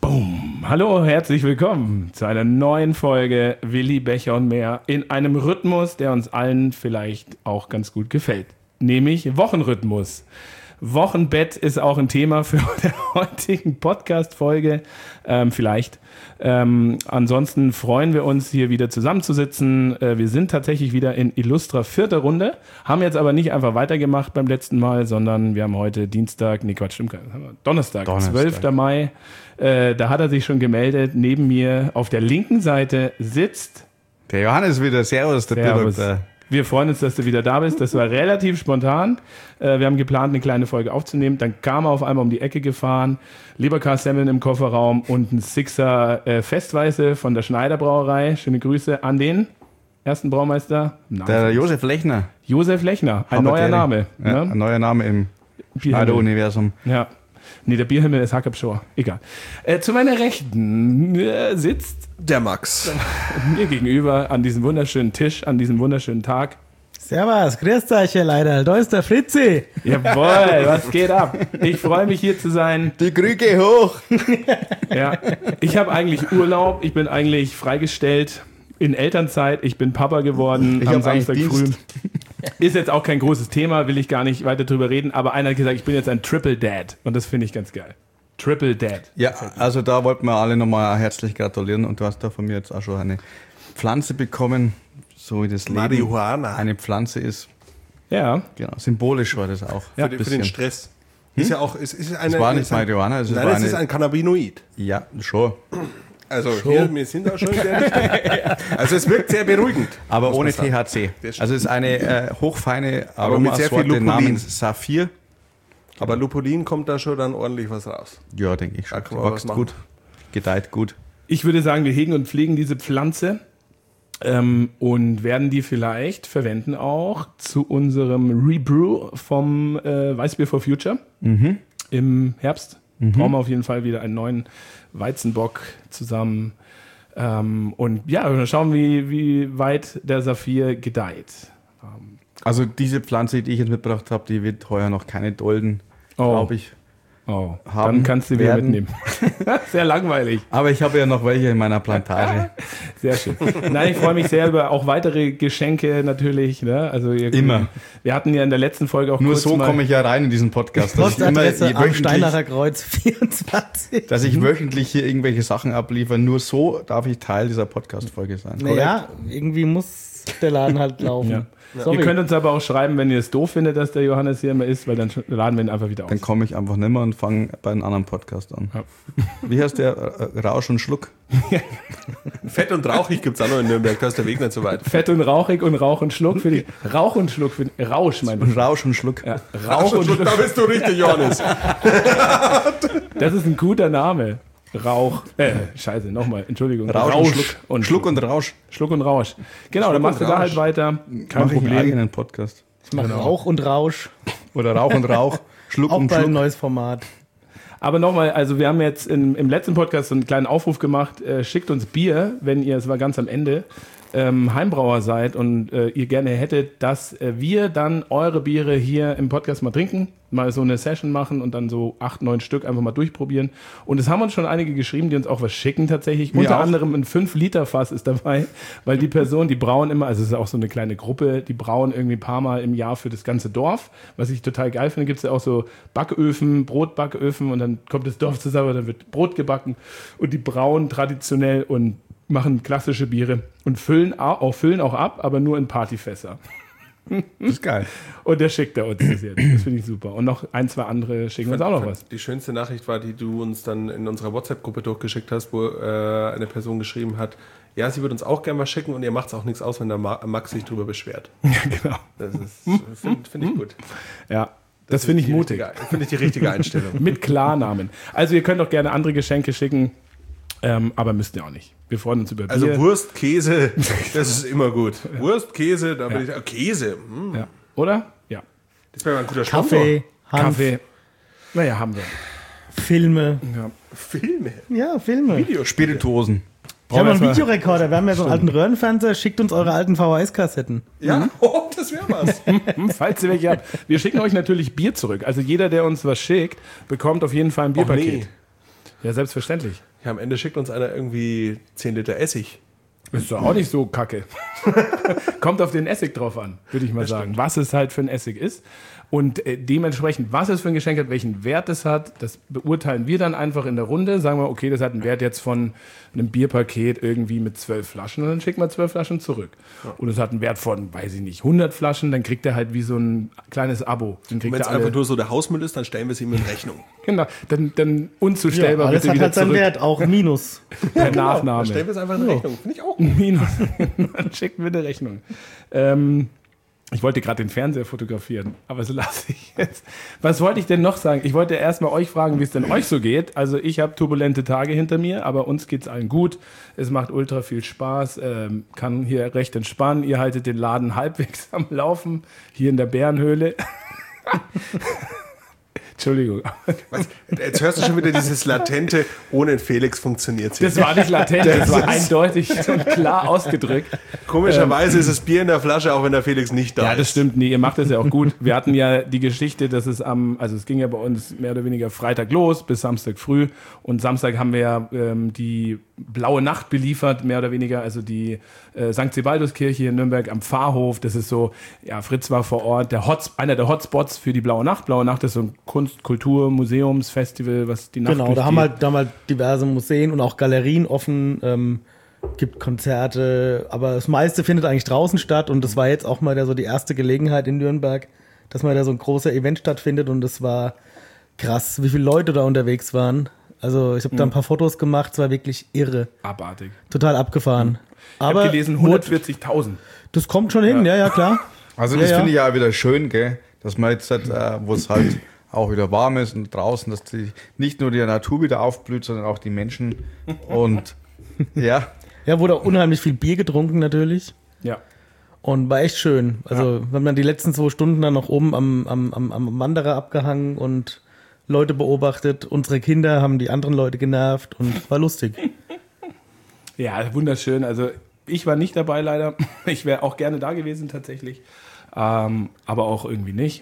Boom. Hallo, herzlich willkommen zu einer neuen Folge Willi Becher und mehr in einem Rhythmus, der uns allen vielleicht auch ganz gut gefällt, nämlich Wochenrhythmus. Wochenbett ist auch ein Thema für die heutigen Podcast-Folge, vielleicht. Ansonsten freuen wir uns, hier wieder zusammenzusitzen. Wir sind tatsächlich wieder in illustrer 4. Runde, haben jetzt aber nicht einfach weitergemacht beim letzten Mal, sondern wir haben heute Donnerstag, 12. Mai. Da hat er sich schon gemeldet. Neben mir auf der linken Seite sitzt der Johannes wieder. Servus, der Doktor. Wir freuen uns, dass du wieder da bist. Das war relativ spontan. Wir haben geplant, eine kleine Folge aufzunehmen. Dann kam er auf einmal um die Ecke gefahren. Leberkas-Semmeln im Kofferraum und ein Sixer Festweiße von der Schneider Brauerei. Schöne Grüße an den ersten Braumeister. Der Josef Lechner. Josef Lechner, ein neuer Name. Ja, ne? Ein neuer Name im Schneider-Universum. Ja. Nee, der Bierhimmel ist Hackabschor. Egal. Zu meiner Rechten sitzt der Max. Mir gegenüber an diesem wunderschönen Tisch, an diesem wunderschönen Tag. Servus, grüßt euch, ihr Leider. Da ist der Fritzi. Jawohl, was geht ab? Ich freue mich, hier zu sein. Die Krüge hoch. Ja, ich habe eigentlich Urlaub. Ich bin eigentlich freigestellt in Elternzeit. Ich bin Papa geworden am Samstag früh. Ist jetzt auch kein großes Thema, will ich gar nicht weiter drüber reden. Aber einer hat gesagt, ich bin jetzt ein Triple Dad. Und das finde ich ganz geil. Triple Dad. Ja, also da wollten wir alle nochmal herzlich gratulieren. Und du hast da von mir jetzt auch schon eine Pflanze bekommen, so wie das Leben Marihuana. Eine Pflanze ist. Ja. Genau, symbolisch war das auch. Ja, für den Stress. Ist ja auch, es war nicht Marihuana. Es ist ein Cannabinoid. Ja, schon. Also wir sind da schon sehr Also es wirkt sehr beruhigend. Aber ohne THC. Also es ist eine hochfeine Aromasorte namens Saphir. Aber Lupulin kommt da schon dann ordentlich was raus. Ja, denke ich schon. Wächst gut, gedeiht gut. Ich würde sagen, wir hegen und pflegen diese Pflanze und werden die vielleicht verwenden auch zu unserem Rebrew vom Weißbier for Future im Herbst. Brauchen wir auf jeden Fall wieder einen neuen Weizenbock zusammen. Und ja, schauen, wie weit der Saphir gedeiht. Also diese Pflanze, die ich jetzt mitgebracht habe, die wird heuer noch keine Dolden, glaube ich. Oh, dann kannst du wieder mitnehmen. Sehr langweilig. Aber ich habe ja noch welche in meiner Plantage. Sehr schön. Nein, ich freue mich sehr über auch weitere Geschenke natürlich. Ne? Also immer. Wir hatten ja in der letzten Folge auch nur so komme ich ja rein in diesen Podcast. Postadresse am Steinacher Kreuz 24. Dass ich wöchentlich hier irgendwelche Sachen abliefere. Nur so darf ich Teil dieser Podcast-Folge sein. Naja, irgendwie muss der Laden halt laufen. Ja. Ihr könnt uns aber auch schreiben, wenn ihr es doof findet, dass der Johannes hier immer ist, weil dann laden wir ihn einfach wieder aus. Dann komme ich einfach nicht mehr und fange bei einem anderen Podcast an. Ja. Wie heißt der? Rausch und Schluck? Fett und rauchig gibt es auch noch in Nürnberg, da ist der Weg nicht so weit. Fett und rauchig und Rauch und Schluck für die. Rauch und Schluck für die. Rausch, mein ich. Rausch und Schluck. Ja, Rauch und Schluck. Da bist du richtig, Johannes. Das ist ein guter Name. Rauch, scheiße, nochmal, Entschuldigung. Rausch und Schluck und Rausch. Schluck und Rausch. Genau, dann machst du da halt weiter. Kein Problem. Ich einen eigenen Podcast. Ich mache Rauch und Rausch. Oder Rauch und Rauch. Schluck auch und Schluck. Ein neues Format. Aber nochmal, also wir haben jetzt im letzten Podcast so einen kleinen Aufruf gemacht, schickt uns Bier, wenn ihr, es war ganz am Ende, Heimbrauer seid und ihr gerne hättet, dass wir dann eure Biere hier im Podcast mal trinken, mal so eine Session machen und dann so 8, 9 Stück einfach mal durchprobieren. Und es haben uns schon einige geschrieben, die uns auch was schicken tatsächlich. Unter anderem ein 5-Liter-Fass ist dabei, weil die Person, die brauen immer, also es ist auch so eine kleine Gruppe, die brauen irgendwie ein paar Mal im Jahr für das ganze Dorf, was ich total geil finde. Gibt es ja auch so Backöfen, Brotbacköfen und dann kommt das Dorf zusammen, dann wird Brot gebacken und die brauen traditionell und machen klassische Biere und füllen auch ab, aber nur in Partyfässer. Das ist geil. Und der schickt uns das jetzt. Das finde ich super. Und noch 1, 2 andere schicken uns auch noch was. Die schönste Nachricht war, die du uns dann in unserer WhatsApp-Gruppe durchgeschickt hast, wo eine Person geschrieben hat, ja, sie würde uns auch gerne was schicken und ihr macht es auch nichts aus, wenn der Max sich drüber beschwert. Ja, genau. Das finde ich gut. Ja. Das finde ich mutig. Finde ich die richtige Einstellung. Mit Klarnamen. Also ihr könnt auch gerne andere Geschenke schicken, aber müsst ihr auch nicht. Wir freuen uns über Bier. Also Wurst, Käse, das ist immer gut. Wurst, Käse, da bin ich... Käse. Ja. Oder? Ja. Das wäre mal ein guter Sponsor. Kaffee. Naja, haben wir. Filme. Ja. Filme? Ja, Filme. Spirituosen. Ich habe einen Videorekorder. Wir haben ja so einen alten Röhrenfernseher. Schickt uns eure alten VHS-Kassetten. Ja, das wäre was. Falls ihr welche habt. Wir schicken euch natürlich Bier zurück. Also jeder, der uns was schickt, bekommt auf jeden Fall ein Bierpaket. Ja, selbstverständlich. Ja, am Ende schickt uns einer irgendwie 10 Liter Essig. Ist doch auch nicht so kacke. Kommt auf den Essig drauf an, würde ich mal sagen. Was es halt für ein Essig ist. Und dementsprechend, was es für ein Geschenk hat, welchen Wert es hat, das beurteilen wir dann einfach in der Runde. Sagen wir, okay, das hat einen Wert jetzt von einem Bierpaket irgendwie mit 12 Flaschen. Und dann schicken wir 12 Flaschen zurück. Ja. Und es hat einen Wert von, weiß ich nicht, 100 Flaschen. Dann kriegt er halt wie so ein kleines Abo. Wenn es einfach nur so der Hausmüll ist, dann stellen wir es ihm in Rechnung. Genau, dann unzustellbar. Ja, alles hat halt seinen Wert, auch Minus. Per Nachname. Dann stellen wir es einfach in Rechnung. Finde ich auch gut. Minus. Dann schicken wir eine Rechnung. Ich wollte gerade den Fernseher fotografieren, aber das lasse ich jetzt. Was wollte ich denn noch sagen? Ich wollte erst mal euch fragen, wie es denn euch so geht. Also ich habe turbulente Tage hinter mir, aber uns geht es allen gut. Es macht ultra viel Spaß, kann hier recht entspannen. Ihr haltet den Laden halbwegs am Laufen, hier in der Bärenhöhle. Entschuldigung. Was? Jetzt hörst du schon wieder dieses latente, ohne Felix funktioniert es. Das war nicht latent, das war eindeutig und klar ausgedrückt. Komischerweise ist das Bier in der Flasche, auch wenn der Felix nicht da ist. Ja, das stimmt. Nee, ihr macht das ja auch gut. Wir hatten ja die Geschichte, dass es es ging ja bei uns mehr oder weniger Freitag los bis Samstag früh. Und Samstag haben wir ja die Blaue Nacht beliefert, mehr oder weniger. Also die St. Sebaldus-Kirche hier in Nürnberg am Pfarrhof. Das ist so, ja, Fritz war vor Ort, einer der Hotspots für die Blaue Nacht. Blaue Nacht ist so ein Kunst-, Kultur-, Museumsfestival, was die Nacht Genau, da haben halt diverse Museen und auch Galerien offen, gibt Konzerte, aber das meiste findet eigentlich draußen statt und das war jetzt auch mal so die erste Gelegenheit in Nürnberg, dass mal da so ein großer Event stattfindet und das war krass, wie viele Leute da unterwegs waren. Also ich habe da ein paar Fotos gemacht, es war wirklich irre. Abartig. Total abgefahren. Ich habe gelesen 140.000. Das kommt schon hin, ja klar. Also das finde ich ja wieder schön, gell? Dass man jetzt, wo es halt auch wieder warm ist und draußen, dass nicht nur die Natur wieder aufblüht, sondern auch die Menschen. Und ja. Ja, wurde auch unheimlich viel Bier getrunken natürlich. Ja. Und war echt schön. Also wir haben dann die letzten 2 Stunden dann noch oben am Wanderer abgehangen und Leute beobachtet. Unsere Kinder haben die anderen Leute genervt und war lustig. Ja, wunderschön. Also ich war nicht dabei leider. Ich wäre auch gerne da gewesen tatsächlich. Aber auch irgendwie nicht.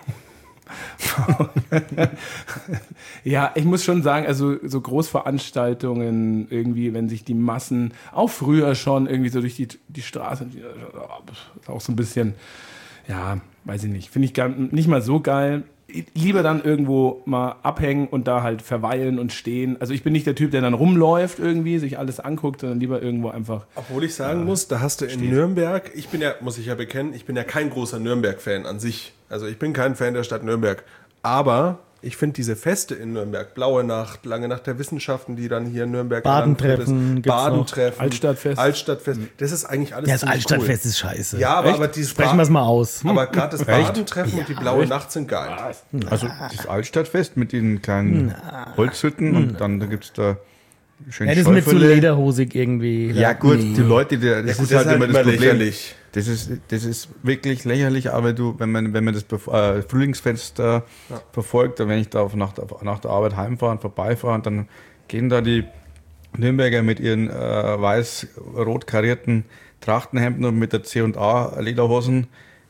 Ja, ich muss schon sagen, also so Großveranstaltungen irgendwie, wenn sich die Massen auch früher schon irgendwie so durch die Straße, ist auch so ein bisschen, ja, weiß ich nicht, finde ich nicht mal so geil. Lieber dann irgendwo mal abhängen und da halt verweilen und stehen. Also ich bin nicht der Typ, der dann rumläuft irgendwie, sich alles anguckt, sondern lieber irgendwo einfach. Obwohl ich sagen muss, da hast du in Nürnberg, muss ich ja bekennen, ich bin ja kein großer Nürnberg-Fan an sich. Also ich bin kein Fan der Stadt Nürnberg. Aber ich finde diese Feste in Nürnberg, Blaue Nacht, Lange Nacht der Wissenschaften, die dann hier in Nürnberg Badentreffen, Altstadtfest, das ist eigentlich alles Ja, das cool. Altstadtfest ist scheiße. Ja, aber dieses Sprechen wir es mal aus. Aber gerade das Badentreffen und die Blaue Nacht sind geil. Also das Altstadtfest mit den kleinen Holzhütten und dann da gibt es da schön Ja, das ist mit so lederhosig irgendwie. Ja gut, die Leute, das ist halt immer das Problem. Lächerlich. Das ist wirklich lächerlich, aber wenn man das Frühlingsfest verfolgt, wenn ich da nach der Arbeit heimfahre und vorbeifahre, und dann gehen da die Nürnberger mit ihren weiß-rot karierten Trachtenhemden und mit der C&A Lederhosen.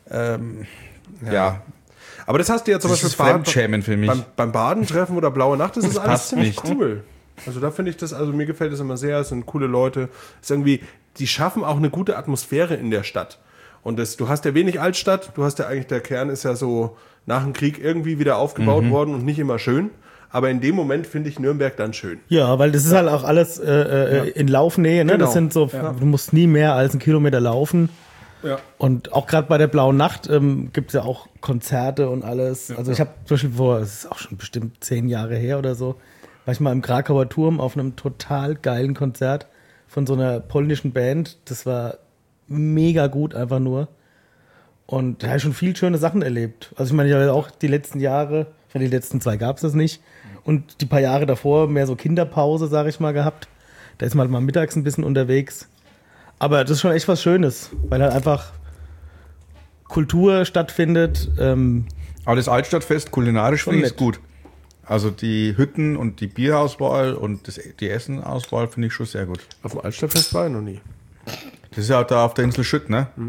Ja. Aber das hast du ja zum Das Beispiel ist Fremdschämen für mich. beim Badentreffen oder Blaue Nacht, das ist alles passt ziemlich nicht. cool. Also da finde ich das, also mir gefällt das immer sehr, es sind coole Leute. Es ist irgendwie, die schaffen auch eine gute Atmosphäre in der Stadt. Und du hast ja wenig Altstadt, du hast ja eigentlich, der Kern ist ja so nach dem Krieg irgendwie wieder aufgebaut worden und nicht immer schön. Aber in dem Moment finde ich Nürnberg dann schön. Ja, weil das ist halt auch alles in Laufnähe, ne? Genau. Das sind so, du musst nie mehr als 1 Kilometer laufen. Ja. Und auch gerade bei der Blauen Nacht gibt es ja auch Konzerte und alles. Also ich habe zum Beispiel es ist auch schon bestimmt 10 Jahre her oder so, war ich mal im Krakauer Turm auf einem total geilen Konzert von so einer polnischen Band. Das war mega gut einfach nur. Und da habe ich schon viel schöne Sachen erlebt. Also ich meine, ich habe auch die letzten Jahre, die letzten 2 gab es das nicht. Und die paar Jahre davor mehr so Kinderpause, sage ich mal, gehabt. Da ist man halt mal mittags ein bisschen unterwegs. Aber das ist schon echt was Schönes, weil halt einfach Kultur stattfindet. Aber das Altstadtfest kulinarisch finde ich nett. ist gut. Also die Hütten und die Bierauswahl und die Essenauswahl finde ich schon sehr gut. Auf dem Altstadtfest war ich noch nie. Das ist ja auch da auf der Insel Schütt, ne?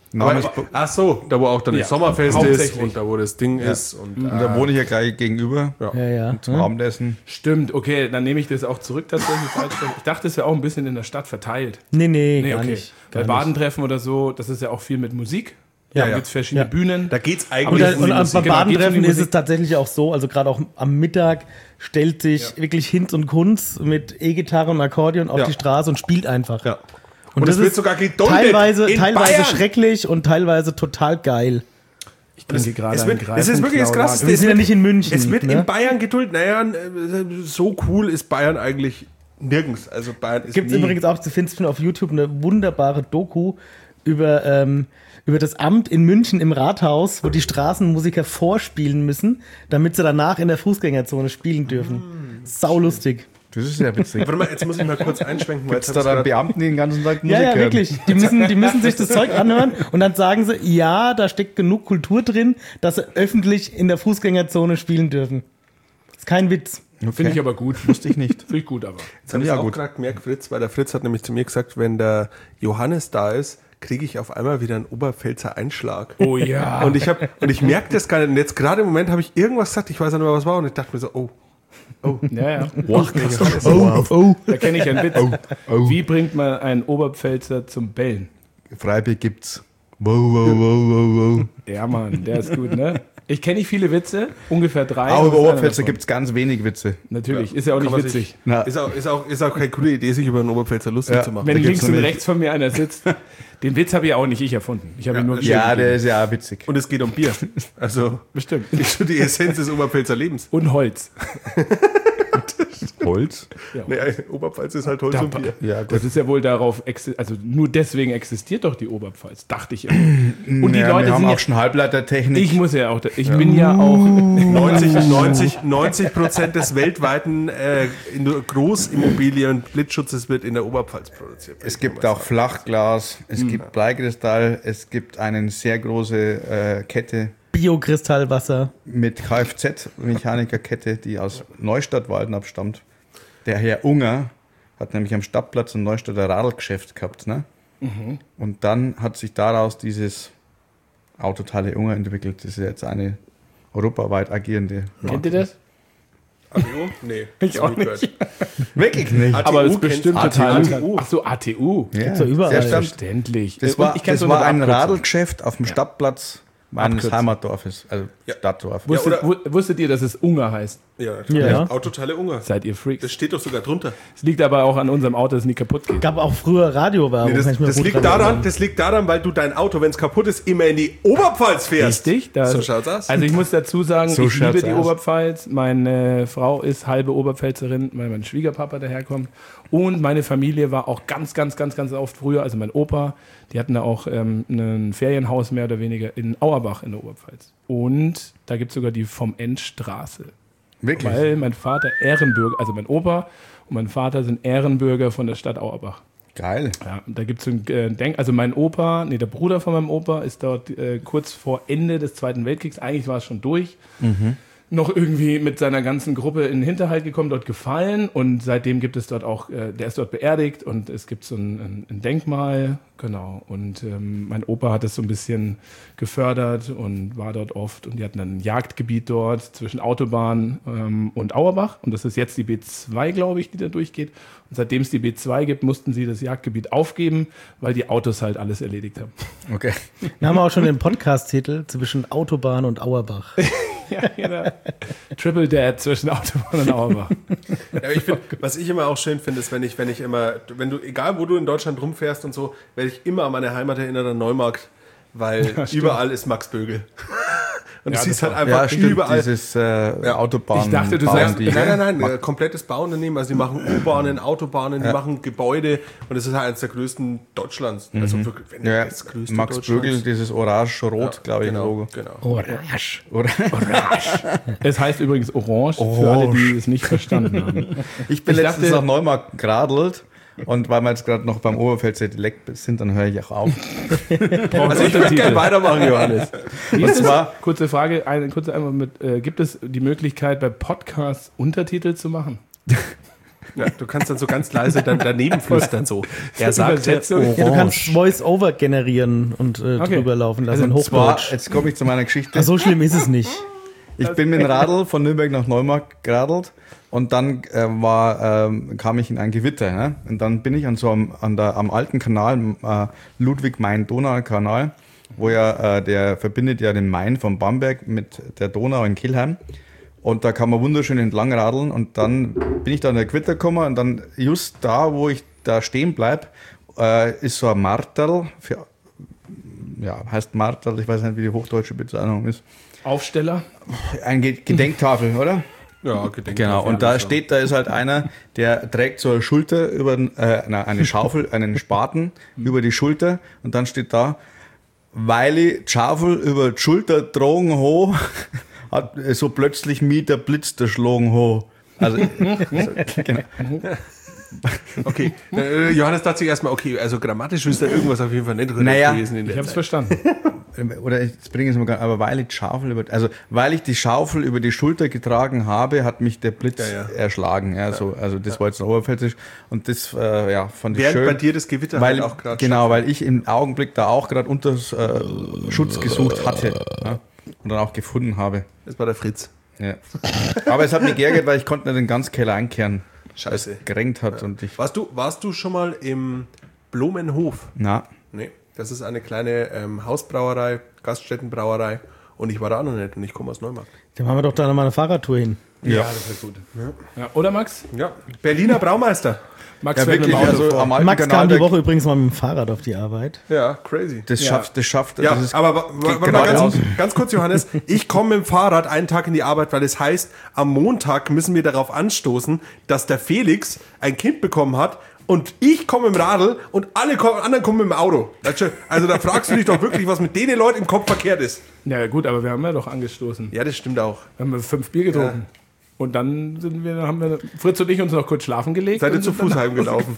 Ach so, da wo auch dann das Sommerfest ist hauptsächlich. und da wo das Ding ist. Und Da wohne ich ja gleich gegenüber Ja. zum Abendessen. Stimmt, okay, dann nehme ich das auch zurück tatsächlich. Ich dachte, es wäre auch ein bisschen in der Stadt verteilt. Nee, Nee, gar okay. nicht. Bei Badentreffen oder so, das ist ja auch viel mit Musik. Ja, Da gibt es verschiedene Ja. Bühnen. da geht's Und, eigentlich dann, um die und Musik. beim Genau, Badentreffen geht's um die ist es tatsächlich auch so, also gerade auch am Mittag stellt sich wirklich Hinz und Kunz mit E-Gitarre und Akkordeon auf Ja. die Straße und spielt einfach. Ja. Und es das wird ist sogar geduldet teilweise in teilweise Bayern. schrecklich und teilweise total geil. Ich trinke gerade es einen wird- es ist wirklich das Greifenklauer. Krasseste. Wir sind ja nicht in München. Es wird ne? in Bayern geduldet. Naja, so cool ist Bayern eigentlich nirgends. Also Bayern ist Gibt es nie. übrigens auch, du findest auf YouTube eine wunderbare Doku über das Amt in München im Rathaus, wo die Straßenmusiker vorspielen müssen, damit sie danach in der Fußgängerzone spielen dürfen. Saulustig. Das ist ja witzig. Warte mal, jetzt muss ich mal kurz einschwenken, weil Gibt es da dann Beamten, die den ganzen Tag Musik Ja, hören? wirklich. Die müssen sich das Zeug anhören und dann sagen sie, ja, da steckt genug Kultur drin, dass sie öffentlich in der Fußgängerzone spielen dürfen. Ist kein Witz. Okay. Finde ich aber gut. Wusste ich nicht. Finde ich gut, aber. Jetzt habe ich Ja, auch gut. gerade gemerkt, Fritz, weil der Fritz hat nämlich zu mir gesagt, wenn der Johannes da ist, kriege ich auf einmal wieder einen Oberpfälzer Einschlag. Oh ja. Und ich merke das gar nicht. Und jetzt gerade im Moment habe ich irgendwas gesagt, ich weiß nicht mehr, was war. Und ich dachte mir so, oh. Ja. Oh. Da kenne ich einen Witz. Wie bringt man einen Oberpfälzer zum Bellen? Freibier gibt's. Wow, wow, wow, wow, wow. Ja, Mann, der ist gut, ne? Ich kenne nicht viele Witze, ungefähr 3. Auch Das über ist einer Oberpfälzer davon. gibt es ganz wenig Witze. Natürlich, ist ja auch Kann nicht man witzig. Na, Ist auch keine coole Idee, sich über einen Oberpfälzer lustig Ja. zu machen. Wenn Da gibt's links und nämlich- rechts von mir einer sitzt. Den Witz habe ich auch nicht ich erfunden. Ich habe ihn nur das ja, wiedergegeben. der ist ja auch witzig. Und es geht um Bier. Also, Bestimmt. ist schon die Essenz des Oberpfälzer Lebens. Und Holz. Holz? Nee, Oberpfalz ist halt Holz und Bier. Ja, gut. Das ist ja wohl darauf, also nur deswegen existiert doch die Oberpfalz, dachte ich immer. Und die Ja, Leute wir haben sind auch ja, schon Halbleitertechnik. ich muss ja auch, ich bin ja auch, 90% des weltweiten Großimmobilien- Blitzschutzes wird in der Oberpfalz produziert. Es gibt auch Flachglas, es gibt Bleikristall, es gibt eine sehr große Kette Biokristallwasser. mit Kfz-Mechanikerkette, die aus Neustadt-Walden abstammt. Der Herr Unger hat nämlich am Stadtplatz ein Neustadter Radlgeschäft gehabt. Ne? Und dann hat sich daraus dieses Autoteile Unger entwickelt. Das ist jetzt eine europaweit agierende kennt ihr das? ATU? Nee. Ich auch nicht. Wirklich nicht. Aber es ist ATU bestimmt kennst du? total. ATU. Ach so, ATU. Ja, Gibt's doch überall. der stand- Verständlich. Das Und war, ich kenn's das unter war der ein Abkürzung. Radlgeschäft auf dem Stadtplatz meines Abkürzung. Heimatdorfes, also Stadtdorf. Wusstet ihr, dass es Unger heißt? Ja, Ja. Autoteile Unger. Seid ihr Freaks? Das steht doch sogar drunter. Es liegt aber auch an unserem Auto, dass es nie kaputt geht. Gab auch früher Radiowerbung. Nee, kann ich mir das gut liegt dran daran, erinnern. weil du dein Auto, wenn es kaputt ist, immer in die Oberpfalz fährst. Richtig? Da, So schaut's aus. Also ich muss dazu sagen, So ich liebe schaut's die aus. Oberpfalz. Meine Frau ist halbe Oberpfälzerin, weil mein Schwiegerpapa daherkommt. Und meine Familie war auch ganz oft früher, also mein Opa, die hatten da auch ein Ferienhaus mehr oder weniger in Auerbach in der Oberpfalz. Und da gibt es sogar die Vom-End-Straße. Wirklich? Weil mein Vater Ehrenbürger, also mein Opa und mein Vater sind Ehrenbürger von der Stadt Auerbach. Geil. Ja, da gibt es so ein also mein Opa, der Bruder von meinem Opa ist dort kurz vor Ende des Zweiten Weltkriegs, eigentlich war es schon durch, noch irgendwie mit seiner ganzen Gruppe in den Hinterhalt gekommen, dort gefallen und seitdem gibt es dort auch, der ist dort beerdigt und es gibt so ein Denkmal, genau. Und mein Opa hat es so ein bisschen gefördert und war dort oft und die hatten dann ein Jagdgebiet dort zwischen Autobahn und Auerbach und das ist jetzt die B2, glaube ich, die da durchgeht. Und seitdem es die B2 gibt, mussten sie das Jagdgebiet aufgeben, weil die Autos halt alles erledigt haben. Okay. Wir haben auch schon den Podcast-Titel zwischen Autobahn und Auerbach. Ja, genau. Triple Dad zwischen Autobahn und Auerbach. Ja, ich find, was ich immer auch schön finde, ist, wenn du, egal wo du in Deutschland rumfährst und so, werde ich immer an meine Heimat erinnert, an Neumarkt, weil überall ist Max Bögel. Und Ja, du siehst das halt Ja, einfach stimmt, überall. dieses Autobahn. Ich dachte, du bauen sagst- die. Nein, komplettes Bauunternehmen. Also die machen U-Bahnen, Autobahnen, die machen Gebäude und das ist halt eines der größten Deutschlands. Also wirklich, wenn nicht Ja, das größte Max Deutschlands. Bögel, dieses orange-rot, glaube ich, genau, Logo. Genau. Orange. Oder? Es heißt übrigens Orange, für alle, die es nicht verstanden haben. Ich bin Ich letztens dachte- nach Neumarkt geradelt und weil wir jetzt gerade noch beim Oberpfälzer Dialekt sind, dann höre ich auch auf. Also ich würde gerne weitermachen, Johannes. Wie ist Und zwar- es? Kurze Frage, eine kurze Einmal mit, gibt es die Möglichkeit, bei Podcasts Untertitel zu machen? Ja, du kannst dann so ganz leise dann daneben flüstern so. Er sagt jetzt Ja, du kannst Voice-Over generieren und drüber laufen lassen. Also zwar, jetzt komme ich zu meiner Geschichte. Ach, so schlimm ist es nicht. Ich bin mit dem Radl von Nürnberg nach Neumarkt geradelt und dann kam ich in ein Gewitter. Ne? Und dann bin ich am alten Kanal, Ludwig-Main-Donau-Kanal, wo ja der verbindet ja den Main von Bamberg mit der Donau in Kelheim. Und da kann man wunderschön entlang radeln und dann bin ich da in der Gewitter gekommen und dann just da, wo ich da stehen bleibe, ist so ein Marterl, heißt Marterl, ich weiß nicht, wie die hochdeutsche Bezeichnung ist. Aufsteller? Eine Gedenktafel, oder? Ja, Gedenktafel. Genau, und da ist halt einer, der trägt so eine Schulter eine Schaufel, einen Spaten über die Schulter und dann steht da, weil ich die Schaufel über die Schulter getragen habe, hat so plötzlich mir der Blitz geschlagen habe. Also, genau. Okay, Johannes dachte sich erstmal, okay, also grammatisch ist da irgendwas auf jeden Fall nicht gewesen in der Ich habe es Zeit. verstanden. Oder jetzt bringe ich es mal gar, aber weil ich die Schaufel über die Schulter getragen habe, hat mich der Blitz erschlagen. Ja, so, also das war jetzt ein Oberpfälzisch und das fand ich Während schön. bei dir das Gewitter weil, halt auch gerade genau, weil ich im Augenblick da auch gerade unter Schutz gesucht hatte und dann auch gefunden habe. Das war der Fritz. Ja. Aber es hat mich geärgert, weil ich konnte nicht den ganzen Keller einkehren. Scheiße. Gerenkt hat und ich. Warst du schon mal im Blumenhof? Na. Nee, das ist eine kleine Hausbrauerei, Gaststättenbrauerei und ich war da auch noch nicht und ich komme aus Neumarkt. Dann machen wir doch da nochmal eine Fahrradtour hin. Ja, das wäre gut. Ja. Oder Max? Ja, Berliner Braumeister. Max Ja, fährt mit wirklich, dem Auto also vor. am alten Max kam Kanal, die Woche übrigens mal mit dem Fahrrad auf die Arbeit. Ja, crazy. das schafft. Ja, Das ist aber warte mal geradeaus. ganz kurz, Johannes. Ich komme mit dem Fahrrad einen Tag in die Arbeit, weil es heißt, am Montag müssen wir darauf anstoßen, dass der Felix ein Kind bekommen hat und ich komme im Radl und alle anderen kommen mit dem Auto. Also da fragst du dich doch wirklich, was mit denen Leuten im Kopf verkehrt ist. Ja gut, aber wir haben ja doch angestoßen. Ja, das stimmt auch. Wir haben 5 Bier getrunken. Und dann haben wir Fritz und ich uns noch kurz schlafen gelegt. Seid ihr und zu sind dann Fuß heimgelaufen?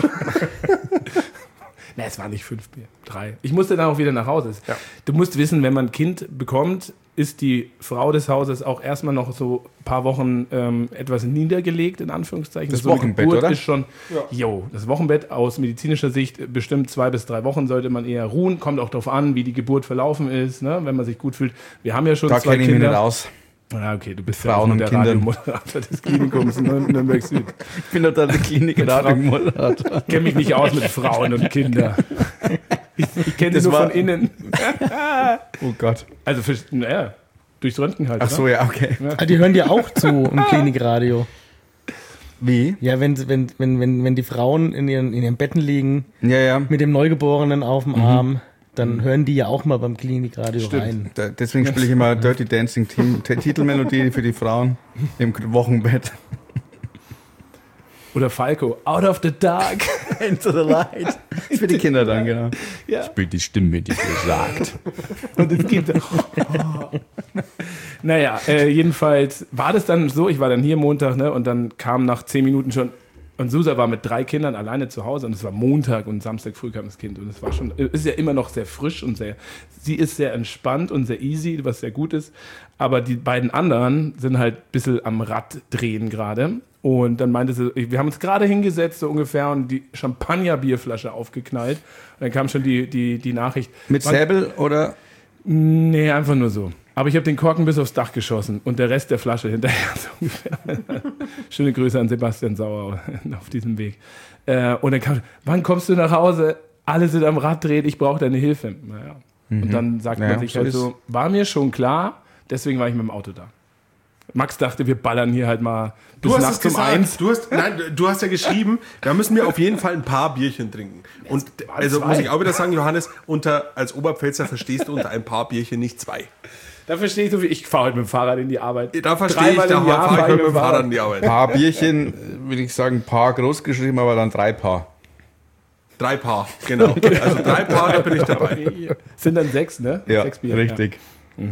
Ne, es waren nicht 5 Bier, 3. Ich musste dann auch wieder nach Hause. Ja. Du musst wissen, wenn man ein Kind bekommt, ist die Frau des Hauses auch erstmal noch so ein paar Wochen etwas niedergelegt, in Anführungszeichen. Das so eine Wochenbett, Geburt oder? ist schon, das Wochenbett aus medizinischer Sicht bestimmt 2 bis 3 Wochen sollte man eher ruhen. Kommt auch darauf an, wie die Geburt verlaufen ist, ne? Wenn man sich gut fühlt. Wir haben ja schon da 2 kenne ich mich Kinder. nicht aus. Ja, okay, du bist Frauen ja auch nur und der Kindern. Radiomoderator des Klinikums in Nürnberg Süd. Ich bin doch da der Klinik-Radio-Moderator. Ich kenne mich nicht aus mit Frauen und Kindern. Ich kenne Das sie nur war- von innen. Oh Gott. Also, durchs Röntgen halt. Ach so, ja, okay. Ah, die hören dir auch zu im Klinikradio. Wie? Ja, wenn die Frauen in ihren Betten liegen, Ja. mit dem Neugeborenen auf dem Arm, dann hören die ja auch mal beim Klinikradio rein. Deswegen spiele ich immer Dirty Dancing Titelmelodie für die Frauen im Wochenbett. Oder Falco, Out of the Dark. Into the Light. Das ist für die Kinder dann, genau. Ja. Spielt die Stimme, die dir sagt. Und es geht. Naja, jedenfalls war das dann so, ich war dann hier Montag, ne, und dann kam nach 10 Minuten schon, und Susa war mit 3 Kindern alleine zu Hause und es war Montag und Samstag früh kam das Kind und es war schon, ist ja immer noch sehr frisch und sie ist sehr entspannt und sehr easy, was sehr gut ist, aber die beiden anderen sind halt ein bisschen am Rad drehen gerade und dann meinte sie, wir haben uns gerade hingesetzt so ungefähr und die Champagner-Bierflasche aufgeknallt und dann kam schon die Nachricht. Mit Säbel oder? Nee, einfach nur so. Aber ich habe den Korken bis aufs Dach geschossen und der Rest der Flasche hinterher so ungefähr. Schöne Grüße an Sebastian Sauer auf diesem Weg. Und dann kam, wann kommst du nach Hause? Alle sind am Rad drehen, ich brauche deine Hilfe. Naja. Und dann sagt man sich so halt ist- so, war mir schon klar, deswegen war ich mit dem Auto da. Max dachte, wir ballern hier halt mal bis Du hast nachts es um gesagt. 1. Du hast ja geschrieben, da müssen wir auf jeden Fall ein paar Bierchen trinken. Und also 2. muss ich auch wieder sagen, Johannes, als Oberpfälzer verstehst du unter ein paar Bierchen nicht 2. Da verstehe ich so viel. Ich fahre heute mit dem Fahrrad in die Arbeit. Da verstehe ich, Dreimal da im Jahr fahre ich fahre mit dem Fahrrad in die Arbeit. Paar Bierchen, würde ich sagen, Paar groß geschrieben, aber dann 3 Paar. 3 Paar, genau. Also 3 Paar, da bin ich dabei. Sind dann 6, ne? Ja, 6 Bier. richtig. Ja.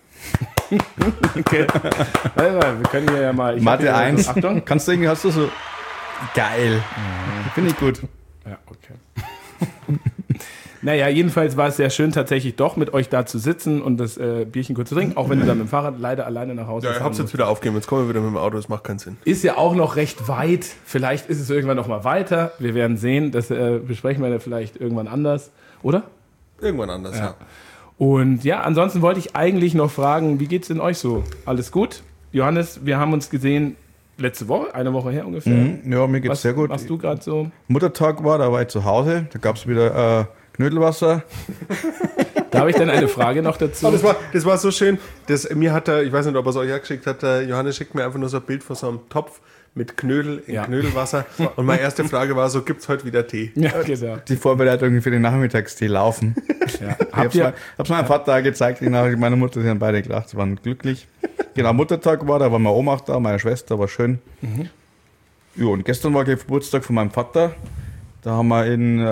Okay. Warte mal, wir können hier ja mal. Ich hab Mathe hier 1. Achtung. Kannst du irgendwie, hast du so. Geil. Finde ich gut. Ja, okay. Naja, jedenfalls war es sehr schön, tatsächlich doch mit euch da zu sitzen und das Bierchen kurz zu trinken, auch wenn du dann mit dem Fahrrad leider alleine nach Hause Ja, ich hab's jetzt wieder aufgegeben. Jetzt kommen wir wieder mit dem Auto. Das macht keinen Sinn. Ist ja auch noch recht weit. Vielleicht ist es irgendwann noch mal weiter. Wir werden sehen. Das besprechen wir dann vielleicht irgendwann anders, oder? Irgendwann anders, ja. Und ja, ansonsten wollte ich eigentlich noch fragen, wie geht's denn euch so? Alles gut? Johannes, wir haben uns gesehen letzte Woche, eine Woche her ungefähr. Ja, mir geht's sehr gut. Was du gerade so? Muttertag war, da war ich zu Hause. Da gab es wieder Knödelwasser. Da habe ich dann eine Frage noch dazu. Oh, das war so schön. Mir hat ich weiß nicht, ob er es euch auch geschickt hat, Johannes schickt mir einfach nur so ein Bild von so einem Topf mit Knödel in Knödelwasser. Und meine erste Frage war so, gibt's heute wieder Tee? Ja, genau. Die Vorbereitungen für den Nachmittagstee laufen. Ja. Ich hab's meinem Vater gezeigt, meine Mutter, die haben beide gelacht, sie waren glücklich. Genau, Muttertag war, da war meine Oma auch da, meine Schwester, war schön. Ja, und gestern war der Geburtstag von meinem Vater. Da haben wir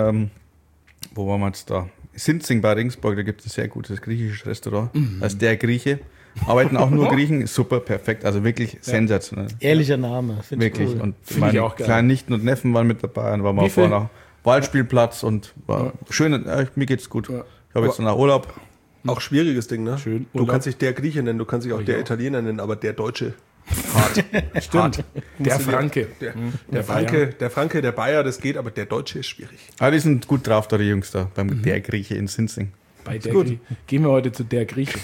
wo waren wir jetzt da? Sinzing bei Regensburg, da gibt es ein sehr gutes griechisches Restaurant. Als der Grieche. Arbeiten auch nur Griechen, super, perfekt, also wirklich sensationell. Ehrlicher Name, finde ich Wirklich. cool. Und Find ich meine auch geil. kleinen Nichten und Neffen waren mit dabei und waren wir Wie viel? vorher nach Waldspielplatz und war schön, mir geht's gut. Ja. Ich habe jetzt noch Urlaub. Auch schwieriges Ding, ne? Schön. Du kannst dich der Grieche nennen, du kannst dich auch der Italiener nennen, aber der Deutsche. Stimmt. Der Franke. Der Franke, der Bayer, das geht, aber der Deutsche ist schwierig. Aber die sind gut drauf, da die Jungs da, beim der Grieche in Sinzing. Bei der Gehen wir heute zu der Grieche.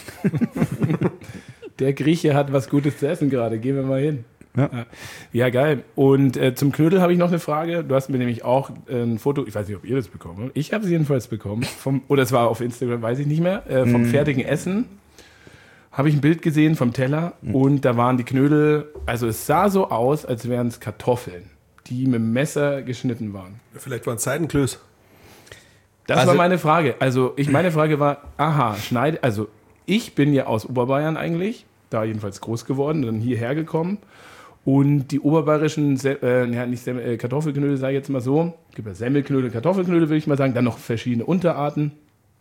Der Grieche hat was Gutes zu essen gerade. Gehen wir mal hin. Ja, geil. Und zum Knödel habe ich noch eine Frage. Du hast mir nämlich auch ein Foto, ich weiß nicht, ob ihr das bekommen habt. Ich habe es jedenfalls bekommen. Oder es war auf Instagram, weiß ich nicht mehr. Vom fertigen Essen habe ich ein Bild gesehen vom Teller. Und da waren die Knödel, also es sah so aus, als wären es Kartoffeln, die mit dem Messer geschnitten waren. Vielleicht waren es Seidenklöß. Das war meine Frage. Also meine Frage war, also ich bin ja aus Oberbayern eigentlich, da jedenfalls groß geworden, dann hierher gekommen und die oberbayerischen, Kartoffelknödel, sage ich jetzt mal so, es gibt ja Semmelknödel, Kartoffelknödel würde ich mal sagen, dann noch verschiedene Unterarten,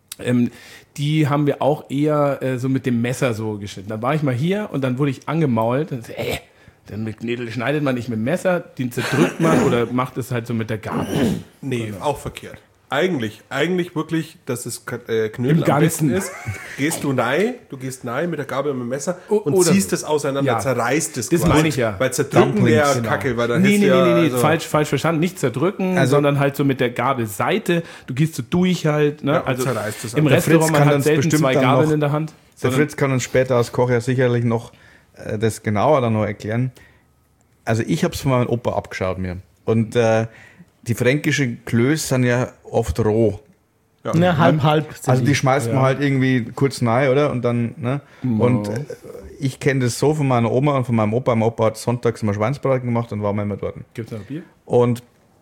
die haben wir auch eher so mit dem Messer so geschnitten. Dann war ich mal hier und dann wurde ich angemault und dann mit Knödel schneidet man nicht mit dem Messer, den zerdrückt man oder macht es halt so mit der Gabel. Nee, auch verkehrt. Eigentlich wirklich, dass das Knödel Im am besten Ganzen. ist, du gehst rein mit der Gabel und mit dem Messer und Oder ziehst so. es auseinander, Ja. zerreißt es Das quasi. meine ich ja. Weil zerdrücken wäre Kacke, weil dann Nee, hättest du ja... nee, also- falsch verstanden. Nicht zerdrücken, sondern halt so mit der Gabelseite. Du gehst so durch halt. Ne? Ja, und Also zerreißt es im einfach. Restaurant, Fritz man kann hat uns selten bestimmt zwei dann Gabeln noch- in der Hand. Der Fritz kann uns später als Kocher sicherlich noch das genauer dann noch erklären. Also ich habe es von meinem Opa abgeschaut mir. Und die fränkischen Klöße sind ja oft roh. Ne, halb. Also die schmeißt man halt irgendwie kurz rein, oder? Und dann, ne? Und ich kenne das so von meiner Oma und von meinem Opa. Mein Opa hat sonntags immer Schweinsbraten gemacht und war immer dort. Gibt's noch Bier? Und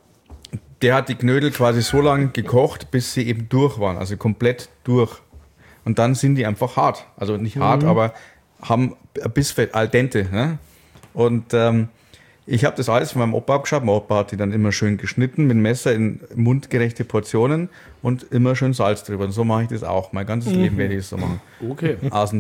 der hat die Knödel quasi so lange gekocht, bis sie eben durch waren, also komplett durch. Und dann sind die einfach hart. Also nicht hart, aber haben ein bisschen al dente. Ne? Und ich habe das alles von meinem Opa abgeschaut. Mein Opa hat die dann immer schön geschnitten mit dem Messer in mundgerechte Portionen und immer schön Salz drüber. Und so mache ich das auch. Mein ganzes Leben werde ich das so machen. Okay. Außen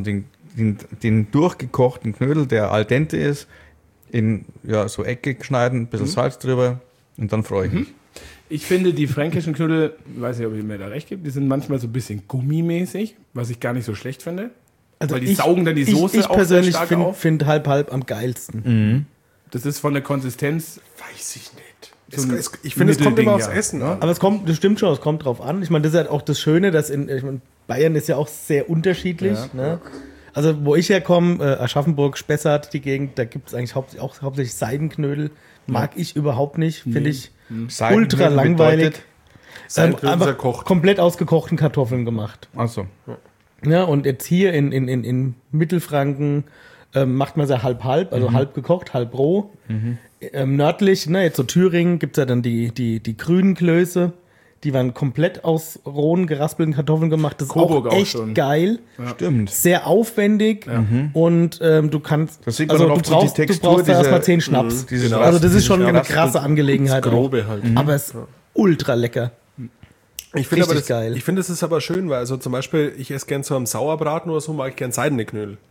den durchgekochten Knödel, der al dente ist, in so Ecke schneiden, ein bisschen Salz drüber und dann freue ich mich. Ich finde, die fränkischen Knödel, weiß nicht, ob ihr mir da recht gibt, die sind manchmal so ein bisschen gummimäßig, was ich gar nicht so schlecht finde. Also weil die saugen dann die Soße ich auch persönlich sehr stark auf. finde halb am geilsten. Das ist von der Konsistenz. Weiß ich nicht. So ein Ich finde, es kommt Mittelding, immer aufs ja. Essen an. Aber das stimmt schon, es kommt drauf an. Ich meine, das ist halt auch das Schöne, dass Bayern ist ja auch sehr unterschiedlich. Ja. Ne? Also wo ich herkomme, Aschaffenburg, Spessart, die Gegend, da gibt es eigentlich hauptsächlich Seidenknödel. Mag ich überhaupt nicht, finde ich ultra langweilig. Seidenknödel Einfach zerkocht. komplett aus gekochten Kartoffeln gemacht. Achso. Ja, und jetzt hier in Mittelfranken macht man es ja halb, also halb gekocht, halb roh. Nördlich, ne, jetzt so Thüringen, gibt es ja dann die grünen Klöße. Die waren komplett aus rohen, geraspelten Kartoffeln gemacht. Das ist Coburg auch auch echt schon. geil. Stimmt. Sehr aufwendig. Und du kannst, Das sieht man also dann du oft so die brauchst, du Textur, brauchst da diese- erstmal 10 Schnaps. dieses Also das ist schon eine Raspeln, krasse Angelegenheit. Das Grobe halt. Aber es ist ultra lecker. Ich finde Richtig geil. Ich finde, es ist aber schön, weil also zum Beispiel, ich esse gern so am Sauerbraten oder so, mag ich gern seidene Knödel.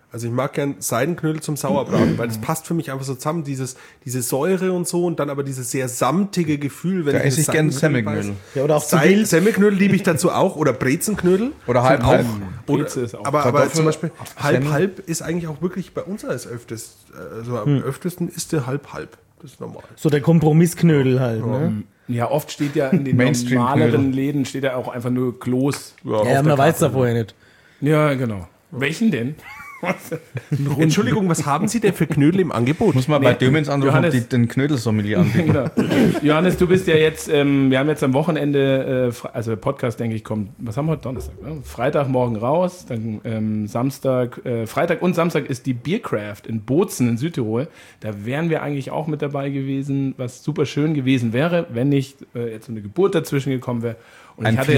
Also ich mag gern Seidenknödel zum Sauerbraten, weil das passt für mich einfach so zusammen, diese Säure und so und dann aber dieses sehr samtige Gefühl, wenn Da esse ich gern Semmelknödel Semmelknödel. Ja, oder auch zu wild. Semmelknödel liebe ich dazu auch oder Brezenknödel. Oder halb. Breze ist auch. Aber Kartoffel- zum Beispiel Semmel. halb ist eigentlich auch wirklich bei uns als öfters. Also am öftesten ist der halb. Das ist normal. So der Kompromissknödel halt, ne? Ja, oft steht ja in den Mainstream-Knödel. normaleren Läden steht ja auch einfach nur Kloß. Ja, man weiß da vorher nicht. Ja, genau. Welchen denn? Entschuldigung, was haben Sie denn für Knödel im Angebot? Muss man bei Dömens anrufen, Johannes- die den Knödelsommelier anbieten. Genau. Johannes, du bist ja jetzt, wir haben jetzt am Wochenende, also der Podcast, denke ich, kommt, was haben wir heute? Donnerstag, ne? Freitagmorgen raus, dann Samstag, Freitag und Samstag ist die Biercraft in Bozen in Südtirol. Da wären wir eigentlich auch mit dabei gewesen, was super schön gewesen wäre, wenn nicht jetzt so eine Geburt dazwischen gekommen wäre. Und Ein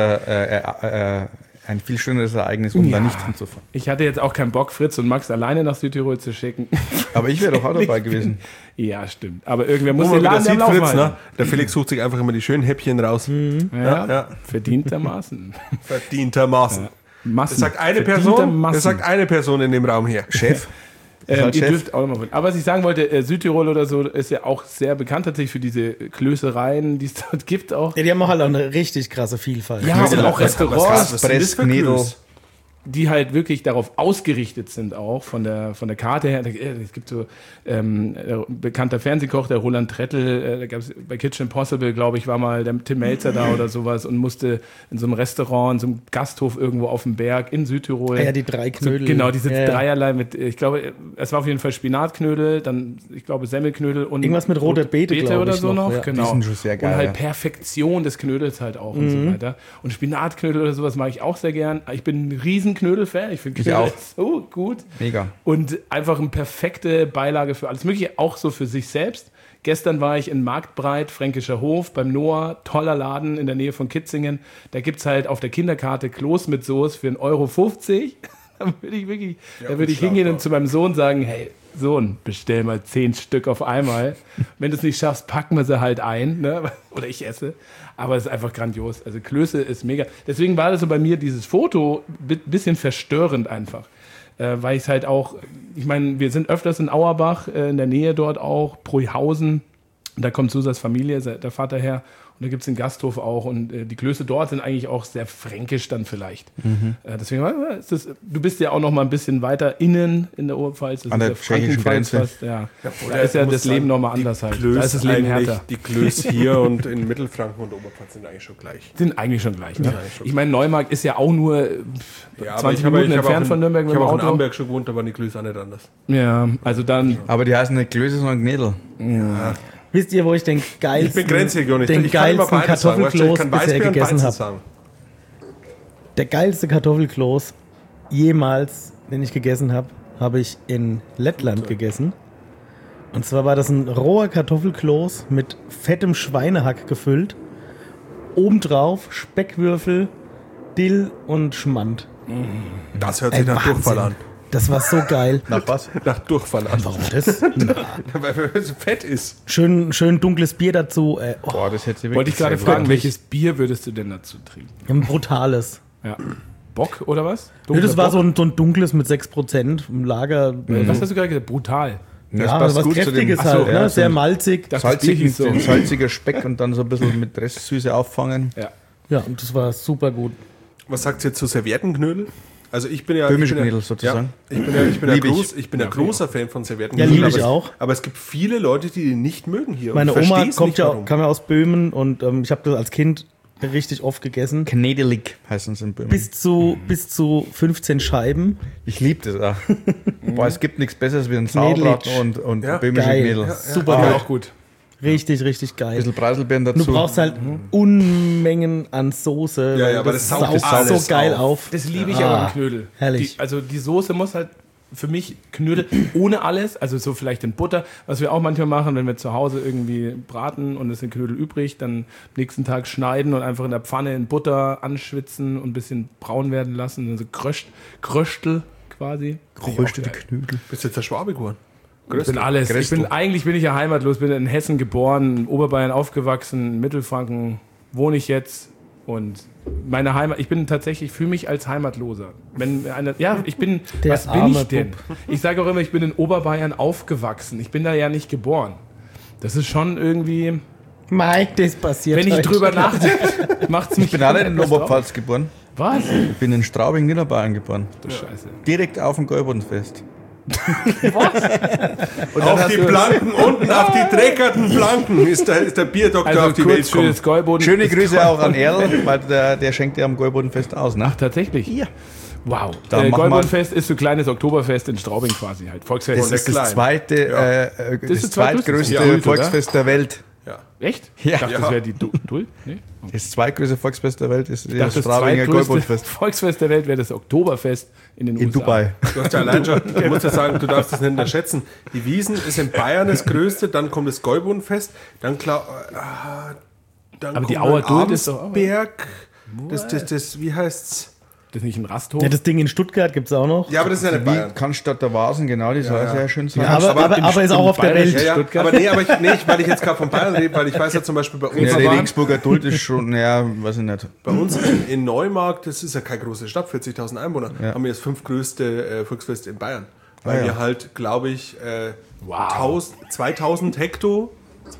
viel schöneres Ereignis, um da nicht hinzufahren. ich hatte jetzt auch keinen Bock, Fritz und Max alleine nach Südtirol zu schicken. Aber ich wäre doch auch dabei gewesen. Ja, stimmt. Aber irgendwer muss Wo man den wieder Laden am sieht, Laufen Fritz, halten. ne? Der Felix sucht sich einfach immer die schönen Häppchen raus. Ja, verdientermaßen. Verdientermaßen. Massen. Das sagt eine Verdienter Person, Massen. das sagt eine Person in dem Raum hier. Chef? Ihr Chef? dürft auch nochmal. Aber was ich sagen wollte, Südtirol oder so ist ja auch sehr bekannt tatsächlich für diese Klößereien, die es dort gibt auch. Ja, die haben auch halt auch eine richtig krasse Vielfalt. Ja, und auch Restaurants, Was sind das für Knädel. Klöß? die halt wirklich darauf ausgerichtet sind, auch von der Karte her. Es gibt so bekannter Fernsehkoch, der Roland Trettel, da gab es bei Kitchen Impossible, glaube ich, war mal der Tim Melzer da oder sowas und musste in so einem Restaurant, in so einem Gasthof irgendwo auf dem Berg in Südtirol. Ja, die drei Knödel. So, genau, diese Ja, ja. Dreierlei mit, ich glaube, es war auf jeden Fall Spinatknödel, dann, ich glaube, Semmelknödel und Irgendwas mit roter Beete, glaub oder ich, so noch. noch, ja. Genau. Die sind schon sehr geil, Und halt ja. Perfektion des Knödels halt auch und so weiter. Und Spinatknödel oder sowas mag ich auch sehr gern. Ich bin ein riesen Knödel-Fan. Ich finde Ich Knödel auch. ist so gut. Mega. Und einfach eine perfekte Beilage für alles Mögliche, auch so für sich selbst. Gestern war ich in Marktbreit, Fränkischer Hof, beim Noah, toller Laden in der Nähe von Kitzingen. Da gibt es halt auf der Kinderkarte Kloß mit Soße für 1,50 €. Da würde ich wirklich, da würde ich hingehen und zu meinem Sohn sagen, hey, Sohn, bestell mal 10 Stück auf einmal. Wenn du es nicht schaffst, packen wir sie halt ein. Ne? Oder ich esse. Aber es ist einfach grandios. Also Klöße ist mega. Deswegen war das so bei mir dieses Foto ein bisschen verstörend einfach. Weil ich es halt auch, ich meine, wir sind öfters in Auerbach, in der Nähe dort auch, Bruihausen. Da kommt Susas Familie, der Vater her. Und da gibt es den Gasthof auch. Und die Klöße dort sind eigentlich auch sehr fränkisch dann vielleicht. Deswegen ist das, du bist ja auch noch mal ein bisschen weiter innen in der Oberpfalz. Das An ist der ja tschechischen Frankenpfalz Grenze. fast, ja. Oder Da ist ja ich muss das Leben sagen, noch mal die anders halt. Klöß Da ist das Leben eigentlich- härter. Die Klöß hier und in Mittelfranken und Oberpfalz sind eigentlich schon gleich. Sind eigentlich schon gleich. Ne? Ja, eigentlich schon Ich meine, Neumarkt ist ja auch nur Ja, aber 20 ich habe- Minuten ich habe entfernt auch von Nürnberg Ich mit dem habe auch in Auto. Amberg schon gewohnt, da waren die Klöße auch nicht anders. Ja, also dann Aber die heißen nicht Klöße, sondern Gnädel. Wisst ihr, wo ich den geilsten, Ich bin Grenzregion. den Ich kann immer geilsten beides sagen. Weißt du, ich Kartoffelkloß kann bisher Weißbier und gegessen Weizen habe? sagen. Der geilste Kartoffelkloß jemals, den ich gegessen habe, habe ich in Lettland gegessen. Und zwar war das ein roher Kartoffelkloß mit fettem Schweinehack gefüllt. Obendrauf Speckwürfel, Dill und Schmand. Das hört sich nach Wahnsinn. Durchfall an. Das war so geil. Nach was? Nach Durchfall an. Warum das? Weil es fett ist. Schön dunkles Bier dazu. Oh, Boah, das hätte wollte ich gerade fragen, welches Bier würdest du denn dazu trinken? ein brutales. Ja. Bock oder was? Nee, das war Dunkler so ein dunkles mit 6% im Lager. Bock? Was hast du gerade gesagt? Brutal. Ja, was Kräftiges Ach so, halt, ne? ja, Sehr so malzig. Das Bier hieß so. salziger Speck und dann so ein bisschen mit Restsüße auffangen. Ja. Ja, und das war super gut. Was sagt ihr zu Serviettenknödel? Also ich bin ja... Böhmische ich bin ja- Knödel sozusagen. Ja, ich bin ja Lieb ich. großer Fan von Ja, Serviettenknödeln. lieb ich aber auch. Aber es gibt viele Leute, die den nicht mögen hier. Meine und ich Oma versteh's kam nicht, ja warum. aus Böhmen und ich habe das als Kind richtig oft gegessen. Knedelig heißen sie in Böhmen. Bis zu 15 Scheiben. Ich liebe das auch. Boah, es gibt nichts Besseres wie ein Knedelig. Sauerbraten und Ja, böhmische geil. Knädel. Ja, Super, Ah. auch gut. Richtig Ein geil. bisschen Preiselbeeren Du dazu. brauchst halt Unmengen an Soße. Ja, weil ja, aber das saugt saugt alles so geil auf. auf. Das liebe ich aber im Knödel. herrlich. Also die Soße muss halt für mich Knödel ohne alles, also so vielleicht in Butter, was wir auch manchmal machen, wenn wir zu Hause irgendwie braten und es sind Knödel übrig, dann nächsten Tag schneiden und einfach in der Pfanne in Butter anschwitzen und ein bisschen braun werden lassen, also Kröstel quasi. Geröstete Knödel. Bist du jetzt der Schwabe geworden? Ich bin alles. Eigentlich bin ich ja heimatlos, bin in Hessen geboren, in Oberbayern aufgewachsen, in Mittelfranken wohne ich jetzt Und meine Heimat, ich bin tatsächlich, fühle mich als Heimatloser. Ich bin, Der was bin arme ich denn? Ich sage auch immer, ich bin in Oberbayern aufgewachsen. Ich bin da ja nicht geboren. Das ist schon irgendwie, Mike, das passiert wenn ich heute. drüber nachdenke, macht es mich. Ich bin alle in Oberpfalz geboren. Was? Ich bin in Straubing, Niederbayern geboren. Du Scheiße. Direkt auf dem Gäubodenfest. Und Auf die Planken, unten auf die dreckerten Planken ist der Bierdoktor also auf die Welt kurz für gekommen. das Gäuboden. Schöne Grüße auch an Erl, weil der schenkt ja am Gäubodenfest aus, ne? Ach, tatsächlich? Ja. Wow. Da machen wir- Gäubodenfest ist so ein kleines Oktoberfest in Straubing quasi halt. Volksfest. Das ist das klein. zweite, Das ist zweitgrößte Ja, oder? Volksfest der Welt. Ja. Echt? Ja. Ich dachte, das wäre die Duld. Nee? Das zweitgrößte Volksfest der Welt ist Ich dachte, das das Straubinger zweitgrößte Gäubodenfest. Volksfest der Welt wäre das Oktoberfest in den In USA. Dubai. Du hast ja allein schon, du musst ja sagen, du darfst das nicht unterschätzen. Die Wiesn ist in Bayern das größte, dann kommt das Gäubodenfest, dann dann Aber die kommt Auer ein Duld ist doch auch- Abensberg. Das, wie heißt's? Das ist nicht ein Rasthof. Ja, das Ding in Stuttgart gibt es auch noch. Ja, aber das ist ja nicht Bayern. Wie Cannstatt der Vasen, genau, die soll sehr schön sein. Ja, aber ist auch auf der Bayerisch- Welt. Ja, Stuttgart. aber weil ich jetzt gerade von Bayern rede, weil ich weiß ja zum Beispiel bei uns, Ja, die Regensburger Duld ist schon, ja, weiß ich nicht. bei uns in Neumarkt, das ist ja keine große Stadt, 40.000 Einwohner, haben wir das 5. größte Volksfest in Bayern. Weil wir halt, glaube ich, 2000 Hektar